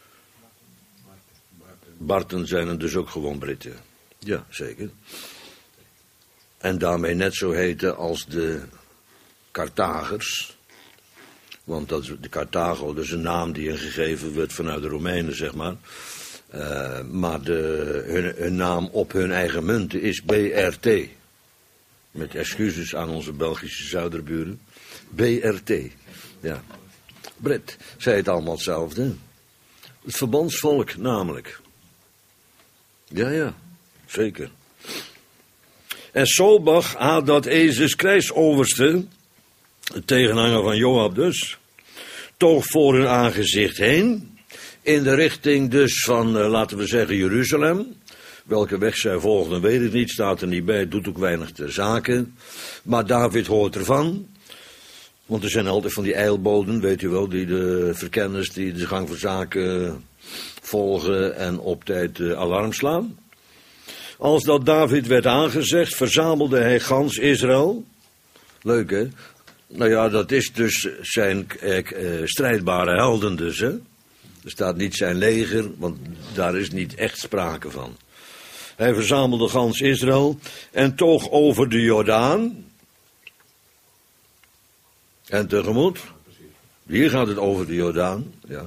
Barten zijn er dus ook gewoon Britten. Ja, zeker. En daarmee net zo heten als de Carthagers. Want dat is de Carthago, dat is een naam die een gegeven werd vanuit de Romeinen, zeg maar. Uh, maar de, hun, hun naam op hun eigen munten is B R T. Met excuses aan onze Belgische zuiderburen. B R T, ja. Brit, zei het allemaal hetzelfde. Het verbandsvolk namelijk. Ja, ja, zeker. En Sobach had dat Ezes krijgsoverste, de tegenhanger van Joab dus, toog voor hun aangezicht heen, in de richting dus van, uh, laten we zeggen, Jeruzalem. Welke weg zij volgden, weet ik niet, staat er niet bij, doet ook weinig ter zake. Maar David hoort ervan, want er zijn altijd van die eilboden, weet u wel, die de verkenners die de gang van zaken volgen en op tijd uh, alarm slaan. Als dat David werd aangezegd, verzamelde hij gans Israël. Leuk, hè? Nou ja, dat is dus zijn eh, eh, strijdbare helden dus, hè? Er staat niet zijn leger, want daar is niet echt sprake van. Hij verzamelde gans Israël en toog over de Jordaan. En tegemoet. Hier gaat het over de Jordaan, ja.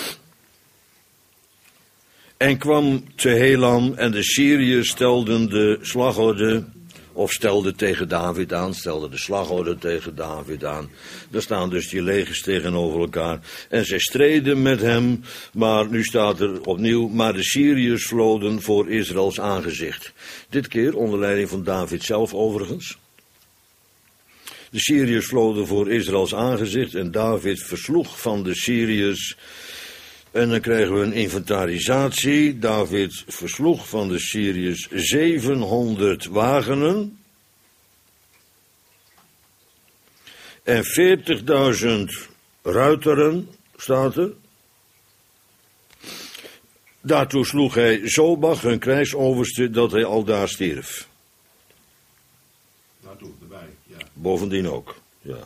En kwam te Helam en de Syriërs stelden de slagorde, of stelden tegen David aan, stelden de slagorde tegen David aan. Daar staan dus die legers tegenover elkaar. En zij streden met hem, maar nu staat er opnieuw, maar de Syriërs vloden voor Israëls aangezicht. Dit keer onder leiding van David zelf overigens. De Syriërs vloden voor Israëls aangezicht en David versloeg van de Syriërs. En dan krijgen we een inventarisatie. David versloeg van de Syriërs zevenhonderd wagenen. En veertigduizend ruiteren, staat er. Daartoe sloeg hij Zobach, hun krijgsoverste, dat hij aldaar stierf. Daartoe, erbij, ja. Bovendien ook, ja.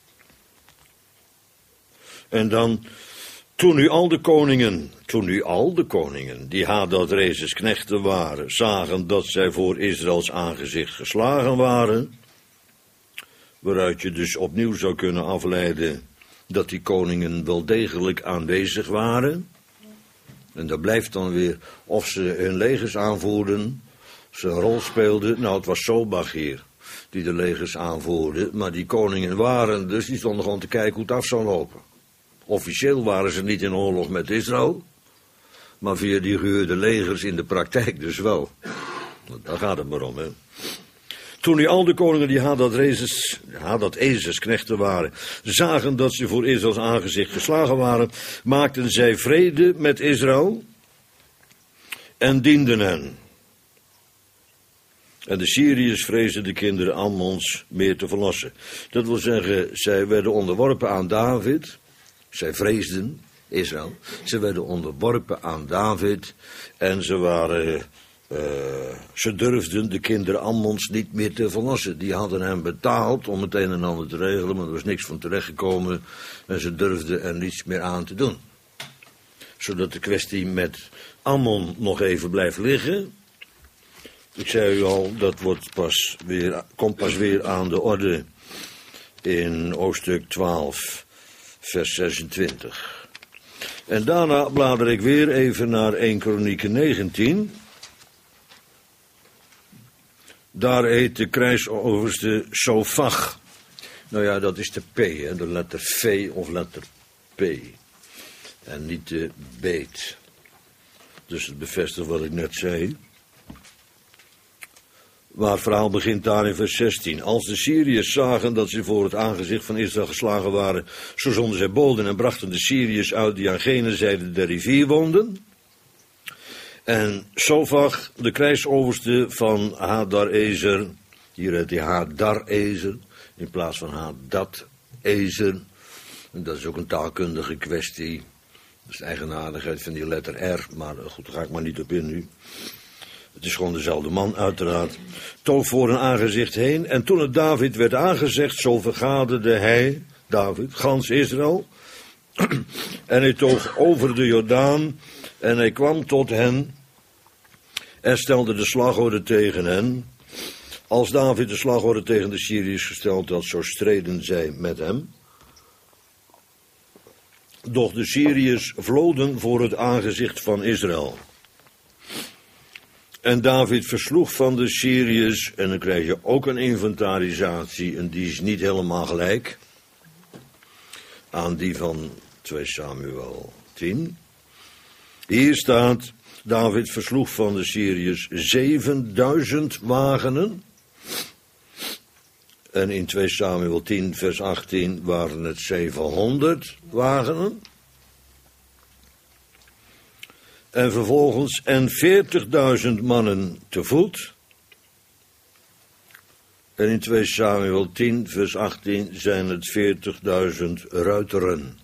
En dan... Toen nu al de koningen, toen nu al de koningen, die Hadad-Rezes knechten waren, zagen dat zij voor Israëls aangezicht geslagen waren, waaruit je dus opnieuw zou kunnen afleiden dat die koningen wel degelijk aanwezig waren. En dat blijft dan weer of ze hun legers aanvoerden, ze een rol speelden. Nou, het was Sobach hier die de legers aanvoerde, maar die koningen waren dus, die stonden gewoon te kijken hoe het af zou lopen. Officieel waren ze niet in oorlog met Israël, maar via die gehuurde legers in de praktijk dus wel. Daar gaat het maar om, hè. Toen nu al de koningen die Hadad-Rezes, Hadad-Ezes knechten waren, zagen dat ze voor Israëls aangezicht geslagen waren, maakten zij vrede met Israël en dienden hen. En de Syriërs vreesden de kinderen Ammons meer te verlossen. Dat wil zeggen, zij werden onderworpen aan David. Zij vreesden Israël. Ze werden onderworpen aan David. En ze waren... Uh, ze durfden de kinderen Ammons niet meer te verlossen. Die hadden hem betaald om het een en ander te regelen, maar er was niks van terechtgekomen. En ze durfden er niets meer aan te doen. Zodat de kwestie met Ammon nog even blijft liggen. Ik zei u al, dat wordt pas weer, komt pas weer aan de orde in hoofdstuk twaalf, vers zesentwintig. En daarna blader ik weer even naar eerste Kronieken negentien. Daar heet de krijgsoverste Sofach. Nou ja, dat is de P, hè, de letter V of letter P. En niet de beet. Dus het bevestigt wat ik net zei. Maar het verhaal begint daar in vers zestien. Als de Syriërs zagen dat ze voor het aangezicht van Israël geslagen waren, zo zonden zij boden en brachten de Syriërs uit die aan gene zijde der rivier woonden. En Sofach, de krijgsoverste van Hadar-Ezer, hier heet hij Hadar-Ezer, in plaats van Hadad-Ezer. En dat is ook een taalkundige kwestie. Dat is de eigenaardigheid van die letter R, maar goed, daar ga ik maar niet op in nu. Het is gewoon dezelfde man, uiteraard. Toog voor een aangezicht heen. En toen het David werd aangezegd, zo vergaderde hij, David, gans Israël. En hij toog over de Jordaan. En hij kwam tot hen. En stelde de slagorde tegen hen. Als David de slagorde tegen de Syriërs gesteld had, zo streden zij met hem. Doch de Syriërs vloden voor het aangezicht van Israël. En David versloeg van de Syriërs, en dan krijg je ook een inventarisatie, en die is niet helemaal gelijk aan die van twee Samuel tien. Hier staat, David versloeg van de Syriërs zevenduizend wagenen. En in twee Samuel tien vers achttien waren het zevenhonderd wagenen. En vervolgens en veertigduizend mannen te voet. En in twee Samuel tien vers achttien zijn het veertigduizend ruiteren.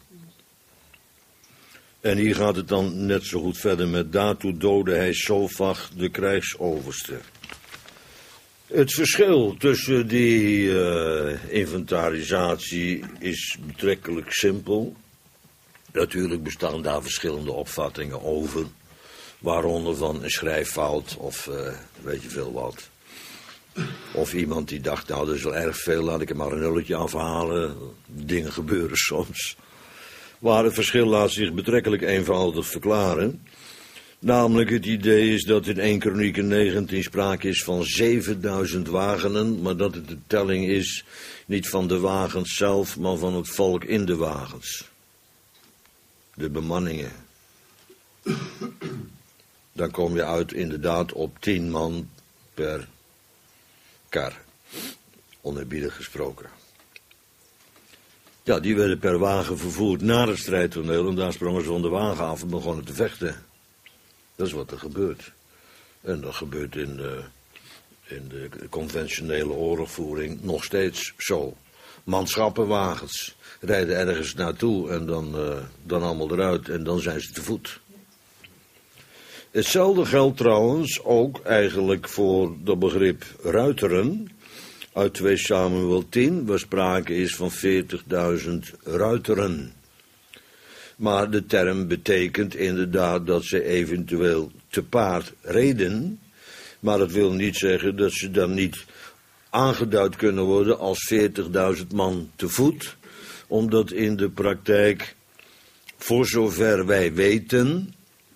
En hier gaat het dan net zo goed verder met daartoe doodde hij Sofach, de krijgsoverste. Het verschil tussen die uh, inventarisatie is betrekkelijk simpel. Natuurlijk bestaan daar verschillende opvattingen over. Waaronder van een schrijffout of uh, weet je veel wat. Of iemand die dacht, nou dat is wel erg veel, laat ik er maar een nulletje afhalen. Dingen gebeuren soms. Maar het verschil laat zich betrekkelijk eenvoudig verklaren. Namelijk het idee is dat in één Kronieken negentien sprake is van zevenduizend wagenen, maar dat het de telling is niet van de wagens zelf, maar van het volk in de wagens. De bemanningen. Dan kom je uit inderdaad op tien man per kar. Oneerbiedig gesproken. Ja, die werden per wagen vervoerd naar het strijdtoneel en daar sprongen ze van de wagen af en begonnen te vechten. Dat is wat er gebeurt. En dat gebeurt in de, in de conventionele oorlogvoering nog steeds zo. Manschappenwagens rijden ergens naartoe en dan, uh, dan allemaal eruit en dan zijn ze te voet. Hetzelfde geldt trouwens ook eigenlijk voor dat begrip ruiteren. Uit twee Samuel tien, waar sprake is van veertigduizend ruiteren. Maar de term betekent inderdaad dat ze eventueel te paard reden. Maar dat wil niet zeggen dat ze dan niet aangeduid kunnen worden als veertigduizend man te voet. Omdat in de praktijk, voor zover wij weten,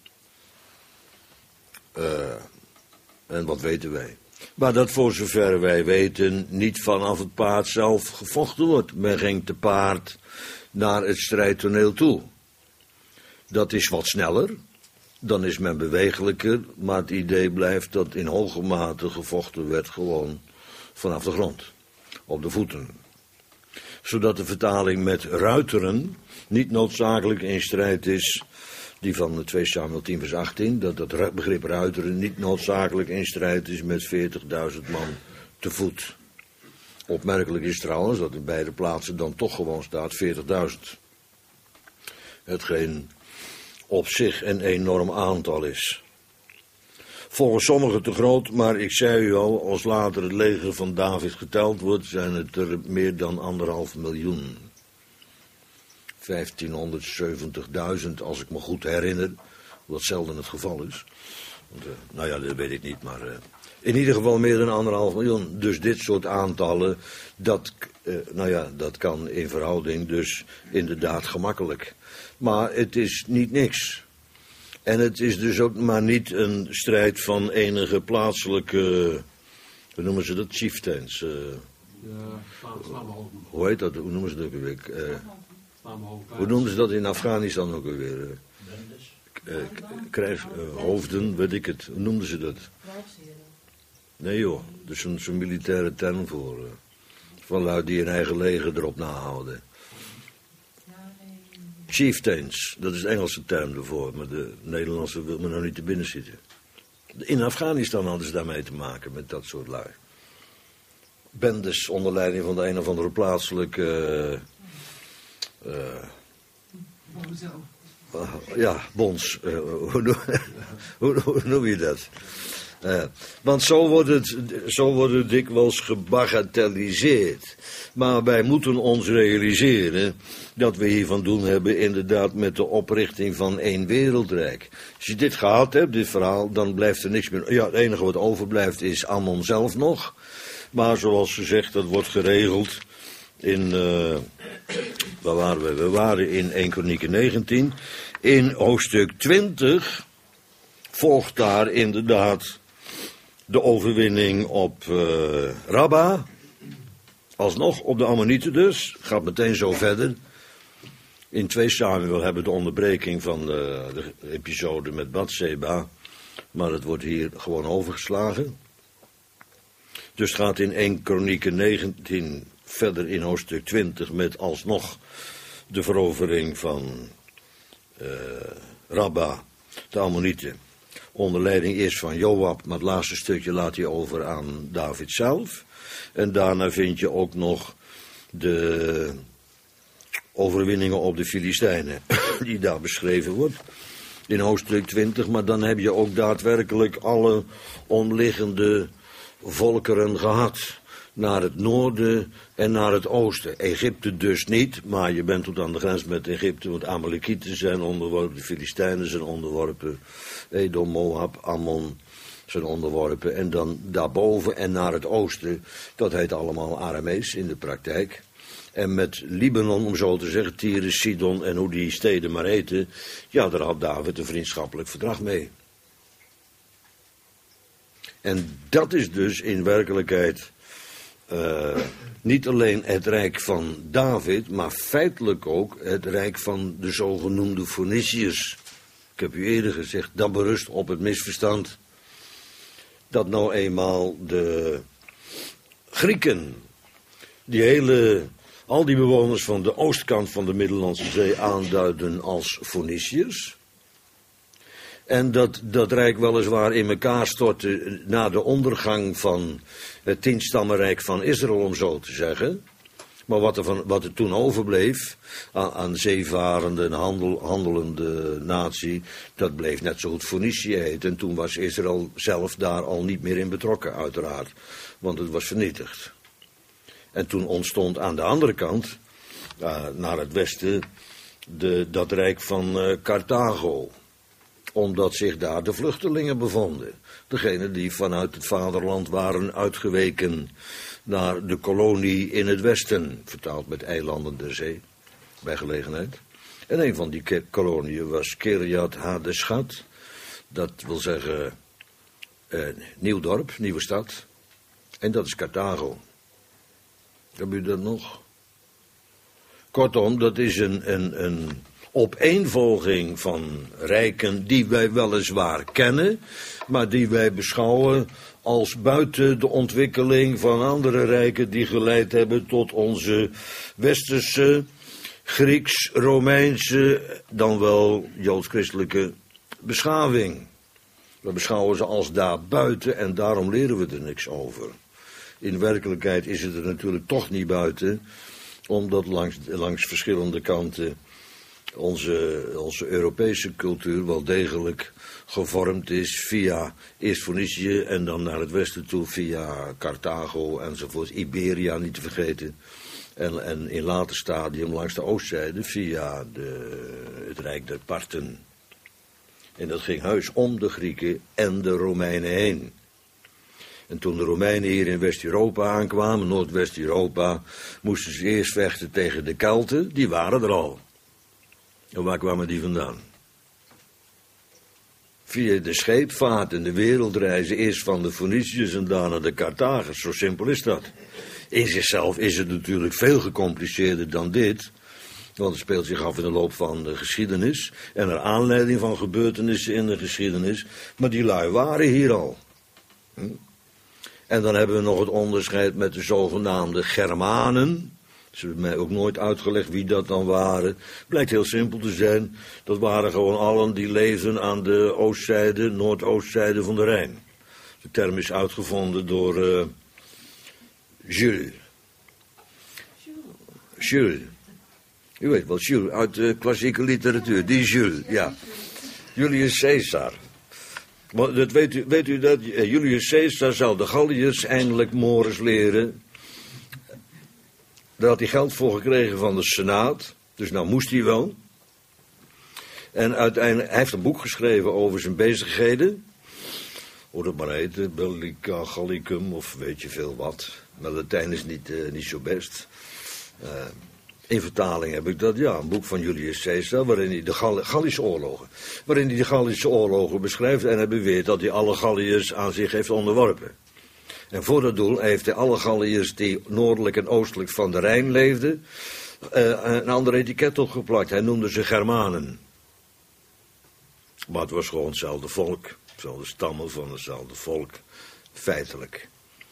uh, en wat weten wij? Maar dat voor zover wij weten niet vanaf het paard zelf gevochten wordt. Men ging te paard naar het strijdtoneel toe. Dat is wat sneller, dan is men bewegelijker, maar het idee blijft dat in hoge mate gevochten werd gewoon vanaf de grond, op de voeten. Zodat de vertaling met ruiteren niet noodzakelijk in strijd is, die van twee Samuel tien vers achttien, dat dat begrip ruiteren niet noodzakelijk in strijd is met veertigduizend man te voet. Opmerkelijk is trouwens dat in beide plaatsen dan toch gewoon staat veertigduizend. Hetgeen op zich een enorm aantal is. Volgens sommigen te groot, maar ik zei u al, als later het leger van David geteld wordt, zijn het er meer dan anderhalf miljoen. vijftienhonderdzeventigduizend, als ik me goed herinner, wat zelden het geval is. Want, uh, nou ja, dat weet ik niet, maar uh, in ieder geval meer dan anderhalf miljoen. Dus dit soort aantallen, dat, uh, nou ja, dat kan in verhouding dus inderdaad gemakkelijk. Maar het is niet niks. En het is dus ook maar niet een strijd van enige plaatselijke, hoe noemen ze dat, chieftains. Uh, Ja, samenhoofden. hoe heet dat, hoe noemen ze dat ook weer? Uh, hoe noemen ze dat in Afghanistan ook weer? Uh, uh, krijgshoofden, uh, weet ik het. Hoe noemden ze dat? Nee joh, dat is zo'n zo militaire term voor. Uh, van lui die een eigen leger erop nahouden. Chieftains, dat is de Engelse term ervoor, maar de Nederlandse wil me nog niet te binnen zitten. In Afghanistan hadden ze daarmee te maken, met dat soort lui. Bendes onder leiding van de een of andere plaatselijke... Uh, uh, uh, ja, bonds. Uh, hoe, noem, hoe, hoe noem je dat? Uh, want zo wordt, het, zo wordt het dikwijls gebagatelliseerd. Maar wij moeten ons realiseren dat we hier van doen hebben inderdaad met de oprichting van één wereldrijk. Als je dit gehad hebt, dit verhaal, dan blijft er niks meer. Ja, het enige wat overblijft is Ammon zelf nog. Maar zoals gezegd, dat wordt geregeld in... Uh, waar waren we? We waren in Eerste Kronieken negentien. In hoofdstuk twintig volgt daar inderdaad de overwinning op uh, Rabba. Alsnog op de Ammonieten dus. Gaat meteen zo verder. In twee Samuel hebben we de onderbreking van uh, de episode met Batseba. Maar het wordt hier gewoon overgeslagen. Dus het gaat in Eerste Kronieken negentien verder in hoofdstuk twintig met alsnog de verovering van uh, Rabba, de Ammonieten. Onder leiding eerst van Joab, maar het laatste stukje laat hij over aan David zelf. En daarna vind je ook nog de overwinningen op de Filistijnen, die daar beschreven wordt. In hoofdstuk twintig, maar dan heb je ook daadwerkelijk alle omliggende volkeren gehad. Naar het noorden en naar het oosten. Egypte dus niet, maar je bent tot aan de grens met Egypte, want Amalekieten zijn onderworpen, de Filistijnen zijn onderworpen, Edom, Moab, Ammon zijn onderworpen. En dan daarboven en naar het oosten, dat heet allemaal Aramees in de praktijk. En met Libanon, om zo te zeggen, Tyrus, Sidon en hoe die steden maar heten, ja, daar had David een vriendschappelijk verdrag mee. En dat is dus in werkelijkheid uh, niet alleen het rijk van David, maar feitelijk ook het rijk van de zogenoemde Foniciërs. Ik heb u eerder gezegd, dat berust op het misverstand dat nou eenmaal de Grieken, die hele, al die bewoners van de oostkant van de Middellandse Zee aanduiden als Foniciërs. En dat dat rijk weliswaar in elkaar stortte na de ondergang van het tienstammenrijk van Israël, om zo te zeggen. Maar wat er, van, wat er toen overbleef aan, aan zeevarende en handel, handelende natie, dat bleef net zo goed Fonicië heet. En toen was Israël zelf daar al niet meer in betrokken, uiteraard. Want het was vernietigd. En toen ontstond aan de andere kant, uh, naar het westen, de, dat rijk van uh, Carthago. Omdat zich daar de vluchtelingen bevonden. Degenen die vanuit het vaderland waren uitgeweken naar de kolonie in het westen. Vertaald met eilanden der zee, bij gelegenheid. En een van die koloniën was Kiryat Hadeshat. Dat wil zeggen, eh, nieuw dorp, nieuwe stad. En dat is Carthago. Hebben u dat nog? Kortom, dat is een, een, een opeenvolging van rijken die wij weliswaar kennen, maar die wij beschouwen als buiten de ontwikkeling van andere rijken die geleid hebben tot onze westerse, Grieks-Romeinse, dan wel joods-christelijke beschaving. We beschouwen ze als daarbuiten en daarom leren we er niks over. In werkelijkheid is het er natuurlijk toch niet buiten, omdat langs, langs verschillende kanten onze, onze Europese cultuur wel degelijk gevormd is via eerst Fonicië en dan naar het westen toe via Carthago enzovoort, Iberia niet te vergeten. En, en in later stadium langs de oostzijde via de, het Rijk der Parten. En dat ging heus om de Grieken en de Romeinen heen. En toen de Romeinen hier in West-Europa aankwamen, Noordwest-Europa, moesten ze eerst vechten tegen de Kelten, die waren er al. En waar kwamen die vandaan? Via de scheepvaart en de wereldreizen, eerst van de Foniciërs en daarna de Carthagers, zo simpel is dat. In zichzelf is het natuurlijk veel gecompliceerder dan dit, want het speelt zich af in de loop van de geschiedenis en naar aanleiding van gebeurtenissen in de geschiedenis, maar die lui waren hier al. Hm? En dan hebben we nog het onderscheid met de zogenaamde Germanen. Ze hebben mij ook nooit uitgelegd wie dat dan waren. Blijkt heel simpel te zijn. Dat waren gewoon allen die leefden aan de oostzijde, noordoostzijde van de Rijn. De term is uitgevonden door uh, Jules. Jules. U weet wel, Jules, uit de klassieke literatuur. Die Jules, ja. Julius Caesar. Maar dat weet, u, weet u dat Julius Caesar zou de Galliërs eindelijk mores leren. Daar had hij geld voor gekregen van de Senaat. Dus nou moest hij wel. En uiteindelijk, hij heeft een boek geschreven over zijn bezigheden. Hoe dat maar heette, Bellica Gallicum of weet je veel wat. Maar Latijn is niet, uh, niet zo best. Uh, in vertaling heb ik dat, ja, een boek van Julius Caesar, waarin hij de Gall- Gallische oorlogen, waarin hij de Gallische oorlogen beschrijft en hij beweert dat hij alle Galliërs aan zich heeft onderworpen. En voor dat doel heeft hij alle Galliërs die noordelijk en oostelijk van de Rijn leefden, uh, een ander etiket opgeplakt. Hij noemde ze Germanen. Maar het was gewoon hetzelfde volk, hetzelfde stammen van hetzelfde volk, feitelijk.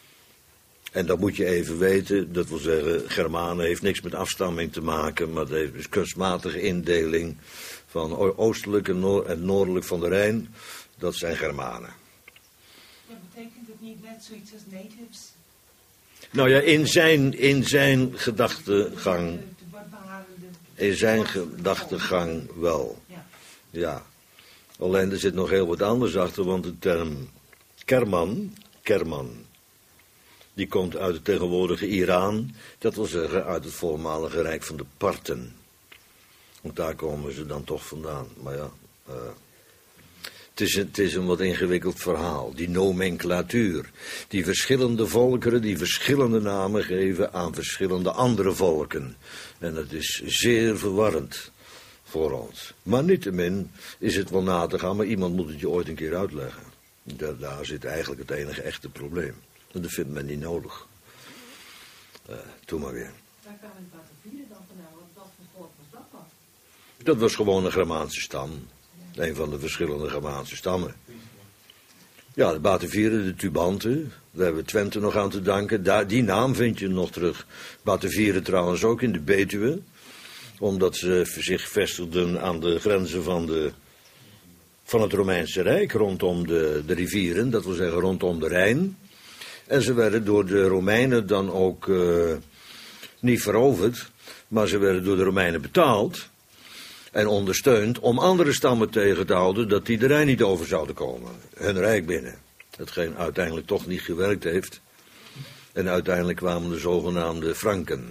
En dat moet je even weten, dat wil zeggen, Germanen heeft niks met afstamming te maken, maar het heeft dus kunstmatige indeling van oostelijk en, noor- en noordelijk van de Rijn, dat zijn Germanen. Ja, betekent het niet net zoiets als natives? Nou ja, in zijn, in zijn gedachtegang, De, de barbaren, de... in zijn gedachtegang wel, Ja. ja. Alleen er zit nog heel wat anders achter, want de term Kerman, Kerman, die komt uit het tegenwoordige Iran, dat wil zeggen uit het voormalige rijk van de Parten. Want daar komen ze dan toch vandaan. Maar ja, uh, het, is een, het is een wat ingewikkeld verhaal. Die nomenclatuur, die verschillende volkeren, die verschillende namen geven aan verschillende andere volken. En dat is zeer verwarrend voor ons. Maar niettemin is het wel na te gaan, maar iemand moet het je ooit een keer uitleggen. Daar, daar zit eigenlijk het enige echte probleem. En dat vindt men niet nodig. Uh, doe maar weer. Waar kan het Batavieren dan vandaan? Wat, wat voor volk was dat dan? Dat was gewoon een Germaanse stam. Een van de verschillende Germaanse stammen. Ja, de Batavieren, de Tubanten. Daar hebben we Twente nog aan te danken. Daar, die naam vind je nog terug. Batavieren trouwens ook in de Betuwe. Omdat ze zich vestigden aan de grenzen van, de, van het Romeinse Rijk. Rondom de, de rivieren, dat wil zeggen rondom de Rijn. En ze werden door de Romeinen dan ook uh, niet veroverd, maar ze werden door de Romeinen betaald en ondersteund om andere stammen tegen te houden dat die de Rijn niet over zouden komen, hun rijk binnen. Hetgeen uiteindelijk toch niet gewerkt heeft. En uiteindelijk kwamen de zogenaamde Franken.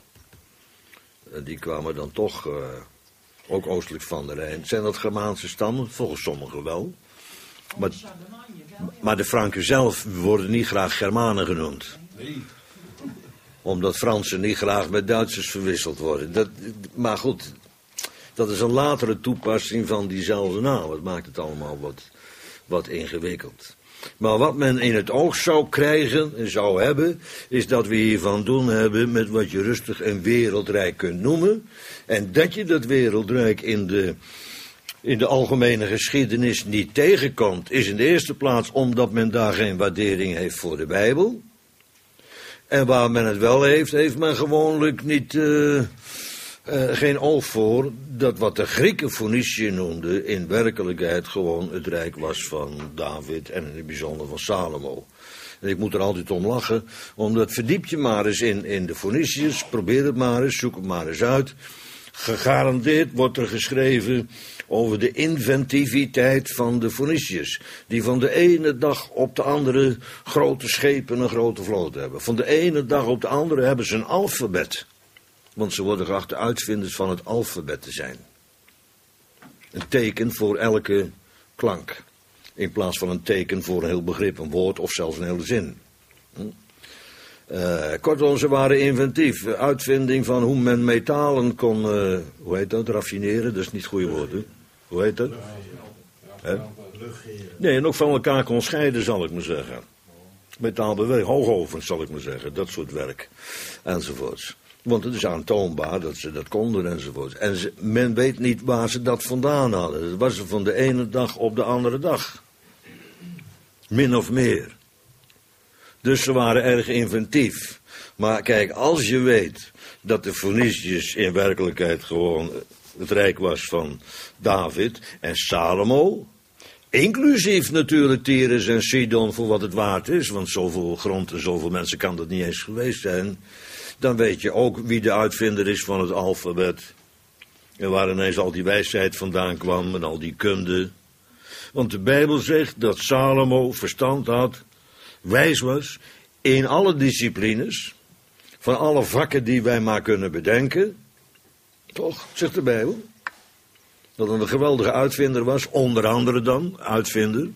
En die kwamen dan toch uh, ook oostelijk van de Rijn. Zijn dat Germaanse stammen? Volgens sommigen wel. Maar, maar de Franken zelf worden niet graag Germanen genoemd. Nee. Omdat Fransen niet graag met Duitsers verwisseld worden. Dat, maar goed, dat is een latere toepassing van diezelfde naam. Het maakt het allemaal wat, wat ingewikkeld. Maar wat men in het oog zou krijgen en zou hebben, is dat we hier van doen hebben met wat je rustig een wereldrijk kunt noemen. En dat je dat wereldrijk in de... in de algemene geschiedenis niet tegenkomt, is in de eerste plaats omdat men daar geen waardering heeft voor de Bijbel. En waar men het wel heeft, heeft men gewoonlijk niet, uh, uh, geen oog voor dat wat de Grieken Phoenicië noemden, in werkelijkheid gewoon het rijk was van David en in het bijzonder van Salomo. En ik moet er altijd om lachen, omdat verdiep je maar eens in, in de Phoeniciërs, probeer het maar eens, zoek het maar eens uit. Gegarandeerd wordt er geschreven over de inventiviteit van de Phoeniciërs, die van de ene dag op de andere grote schepen en grote vloot hebben. Van de ene dag op de andere hebben ze een alfabet, want ze worden geacht de uitvinders van het alfabet te zijn. Een teken voor elke klank, in plaats van een teken voor een heel begrip, een woord of zelfs een hele zin. Hm? Uh, kortom, ze waren inventief. Uitvinding van hoe men metalen kon, uh, hoe heet dat, raffineren, dat is niet het goede woord, hè? Hoe heet dat? He? Nee, en ook van elkaar kon scheiden, zal ik maar zeggen. Metaalbeweging, hoogovens, zal ik maar zeggen, dat soort werk, enzovoorts. Want het is aantoonbaar dat ze dat konden, enzovoorts. En ze, men weet niet waar ze dat vandaan hadden. Dat was van de ene dag op de andere dag. Min of meer. Dus ze waren erg inventief. Maar kijk, als je weet dat de Phoeniciërs in werkelijkheid gewoon het rijk was van David en Salomo, inclusief natuurlijk Tyrus en Sidon voor wat het waard is, want zoveel grond en zoveel mensen kan dat niet eens geweest zijn, dan weet je ook wie de uitvinder is van het alfabet. En waar ineens al die wijsheid vandaan kwam en al die kunde. Want de Bijbel zegt dat Salomo verstand had, wijs was, in alle disciplines, van alle vakken die wij maar kunnen bedenken. Toch, zegt de Bijbel. Dat hij een geweldige uitvinder was, onder andere dan, uitvinder.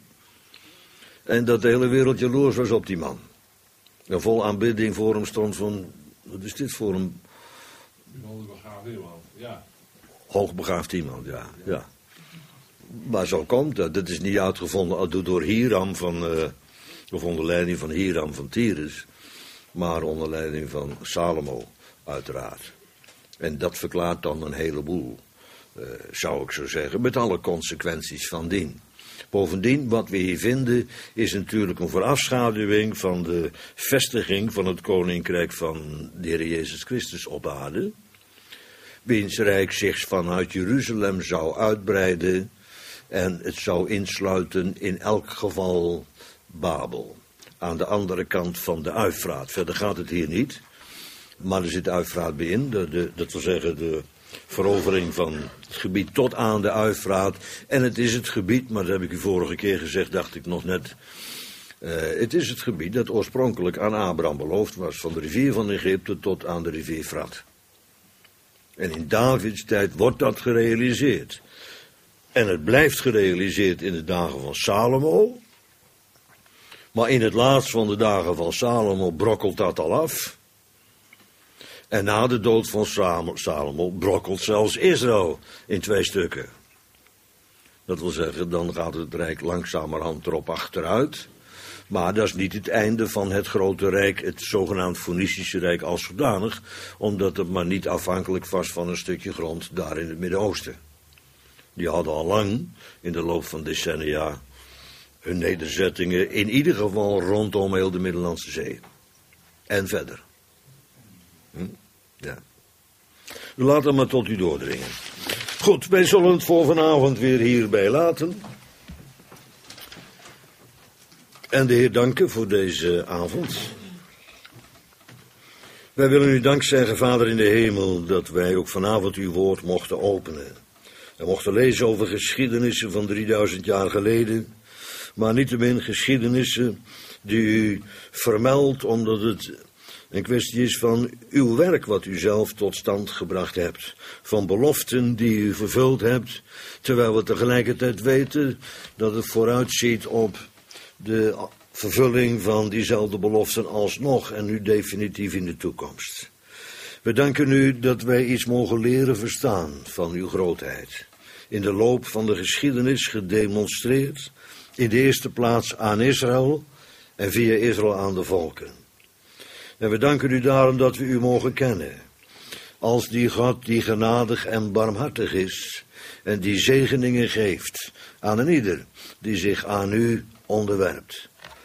En dat de hele wereld jaloers was op die man. En vol aanbidding voor hem stond van, wat is dit voor een... Hoogbegaafd iemand, ja. Hoogbegaafd iemand, ja, ja. Maar zo komt dat. Dat is niet uitgevonden door Hiram van, uh, of onder leiding van Hiram van Tyrus. Maar onder leiding van Salomo, uiteraard. En dat verklaart dan een heleboel, uh, zou ik zo zeggen, met alle consequenties van dien. Bovendien, wat we hier vinden, is natuurlijk een voorafschaduwing van de vestiging van het koninkrijk van de Heer Jezus Christus op aarde. Wiens rijk zich vanuit Jeruzalem zou uitbreiden en het zou insluiten in elk geval Babel. Aan de andere kant van de Uifraat. Verder gaat het hier niet, maar er zit Uifraat bij in, de, de, dat wil zeggen de verovering van het gebied tot aan de Uifraat. En het is het gebied, maar dat heb ik u vorige keer gezegd, dacht ik nog net. Uh, het is het gebied dat oorspronkelijk aan Abraham beloofd was, van de rivier van Egypte tot aan de rivier Frat. En in Davids tijd wordt dat gerealiseerd. En het blijft gerealiseerd in de dagen van Salomo. Maar in het laatst van de dagen van Salomo brokkelt dat al af. En na de dood van Salomo brokkelt zelfs Israël in twee stukken. Dat wil zeggen, dan gaat het rijk langzamerhand erop achteruit. Maar dat is niet het einde van het grote rijk, het zogenaamd Foenicische rijk als zodanig, omdat het maar niet afhankelijk was van een stukje grond daar in het Midden-Oosten. Die hadden al lang, in de loop van decennia, hun nederzettingen in ieder geval rondom heel de Middellandse Zee. En verder. Hm? Ja. Laat het maar tot u doordringen. Goed, wij zullen het voor vanavond weer hierbij laten. En de Heer danken voor deze avond. Wij willen u dank zeggen, Vader in de hemel, dat wij ook vanavond uw woord mochten openen. En mochten lezen over geschiedenissen van drieduizend jaar geleden. Maar niettemin geschiedenissen die u vermeldt, omdat het een kwestie is van uw werk wat u zelf tot stand gebracht hebt. Van beloften die u vervuld hebt, terwijl we tegelijkertijd weten dat het vooruitziet op de vervulling van diezelfde beloften alsnog en nu definitief in de toekomst. We danken u dat wij iets mogen leren verstaan van uw grootheid. In de loop van de geschiedenis gedemonstreerd, in de eerste plaats aan Israël en via Israël aan de volken. En we danken u daarom dat we u mogen kennen, als die God die genadig en barmhartig is en die zegeningen geeft aan een ieder die zich aan u onderwerpt.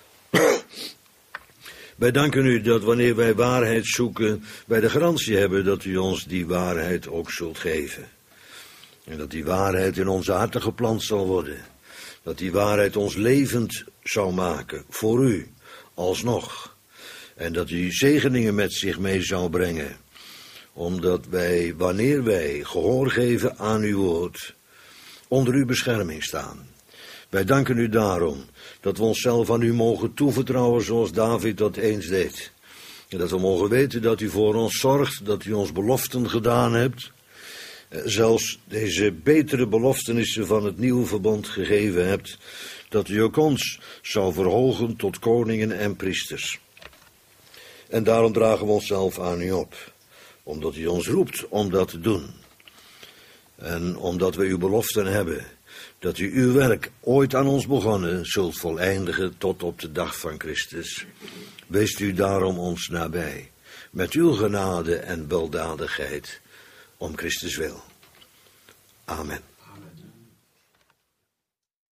Wij danken u dat wanneer wij waarheid zoeken, wij de garantie hebben dat u ons die waarheid ook zult geven. En dat die waarheid in onze harten geplant zal worden. Dat die waarheid ons levend zou maken, voor u, alsnog. En dat u zegeningen met zich mee zou brengen. Omdat wij, wanneer wij gehoor geven aan uw woord, onder uw bescherming staan. Wij danken u daarom dat we onszelf aan u mogen toevertrouwen zoals David dat eens deed. En dat we mogen weten dat u voor ons zorgt, dat u ons beloften gedaan hebt. Zelfs deze betere beloftenissen van het nieuwe verbond gegeven hebt, dat u ook ons zou verhogen tot koningen en priesters. En daarom dragen we onszelf aan u op, omdat u ons roept om dat te doen. En omdat we uw beloften hebben, dat u uw werk ooit aan ons begonnen zult voleindigen tot op de dag van Christus. Wees u daarom ons nabij, met uw genade en weldadigheid, om Christus wil. Amen.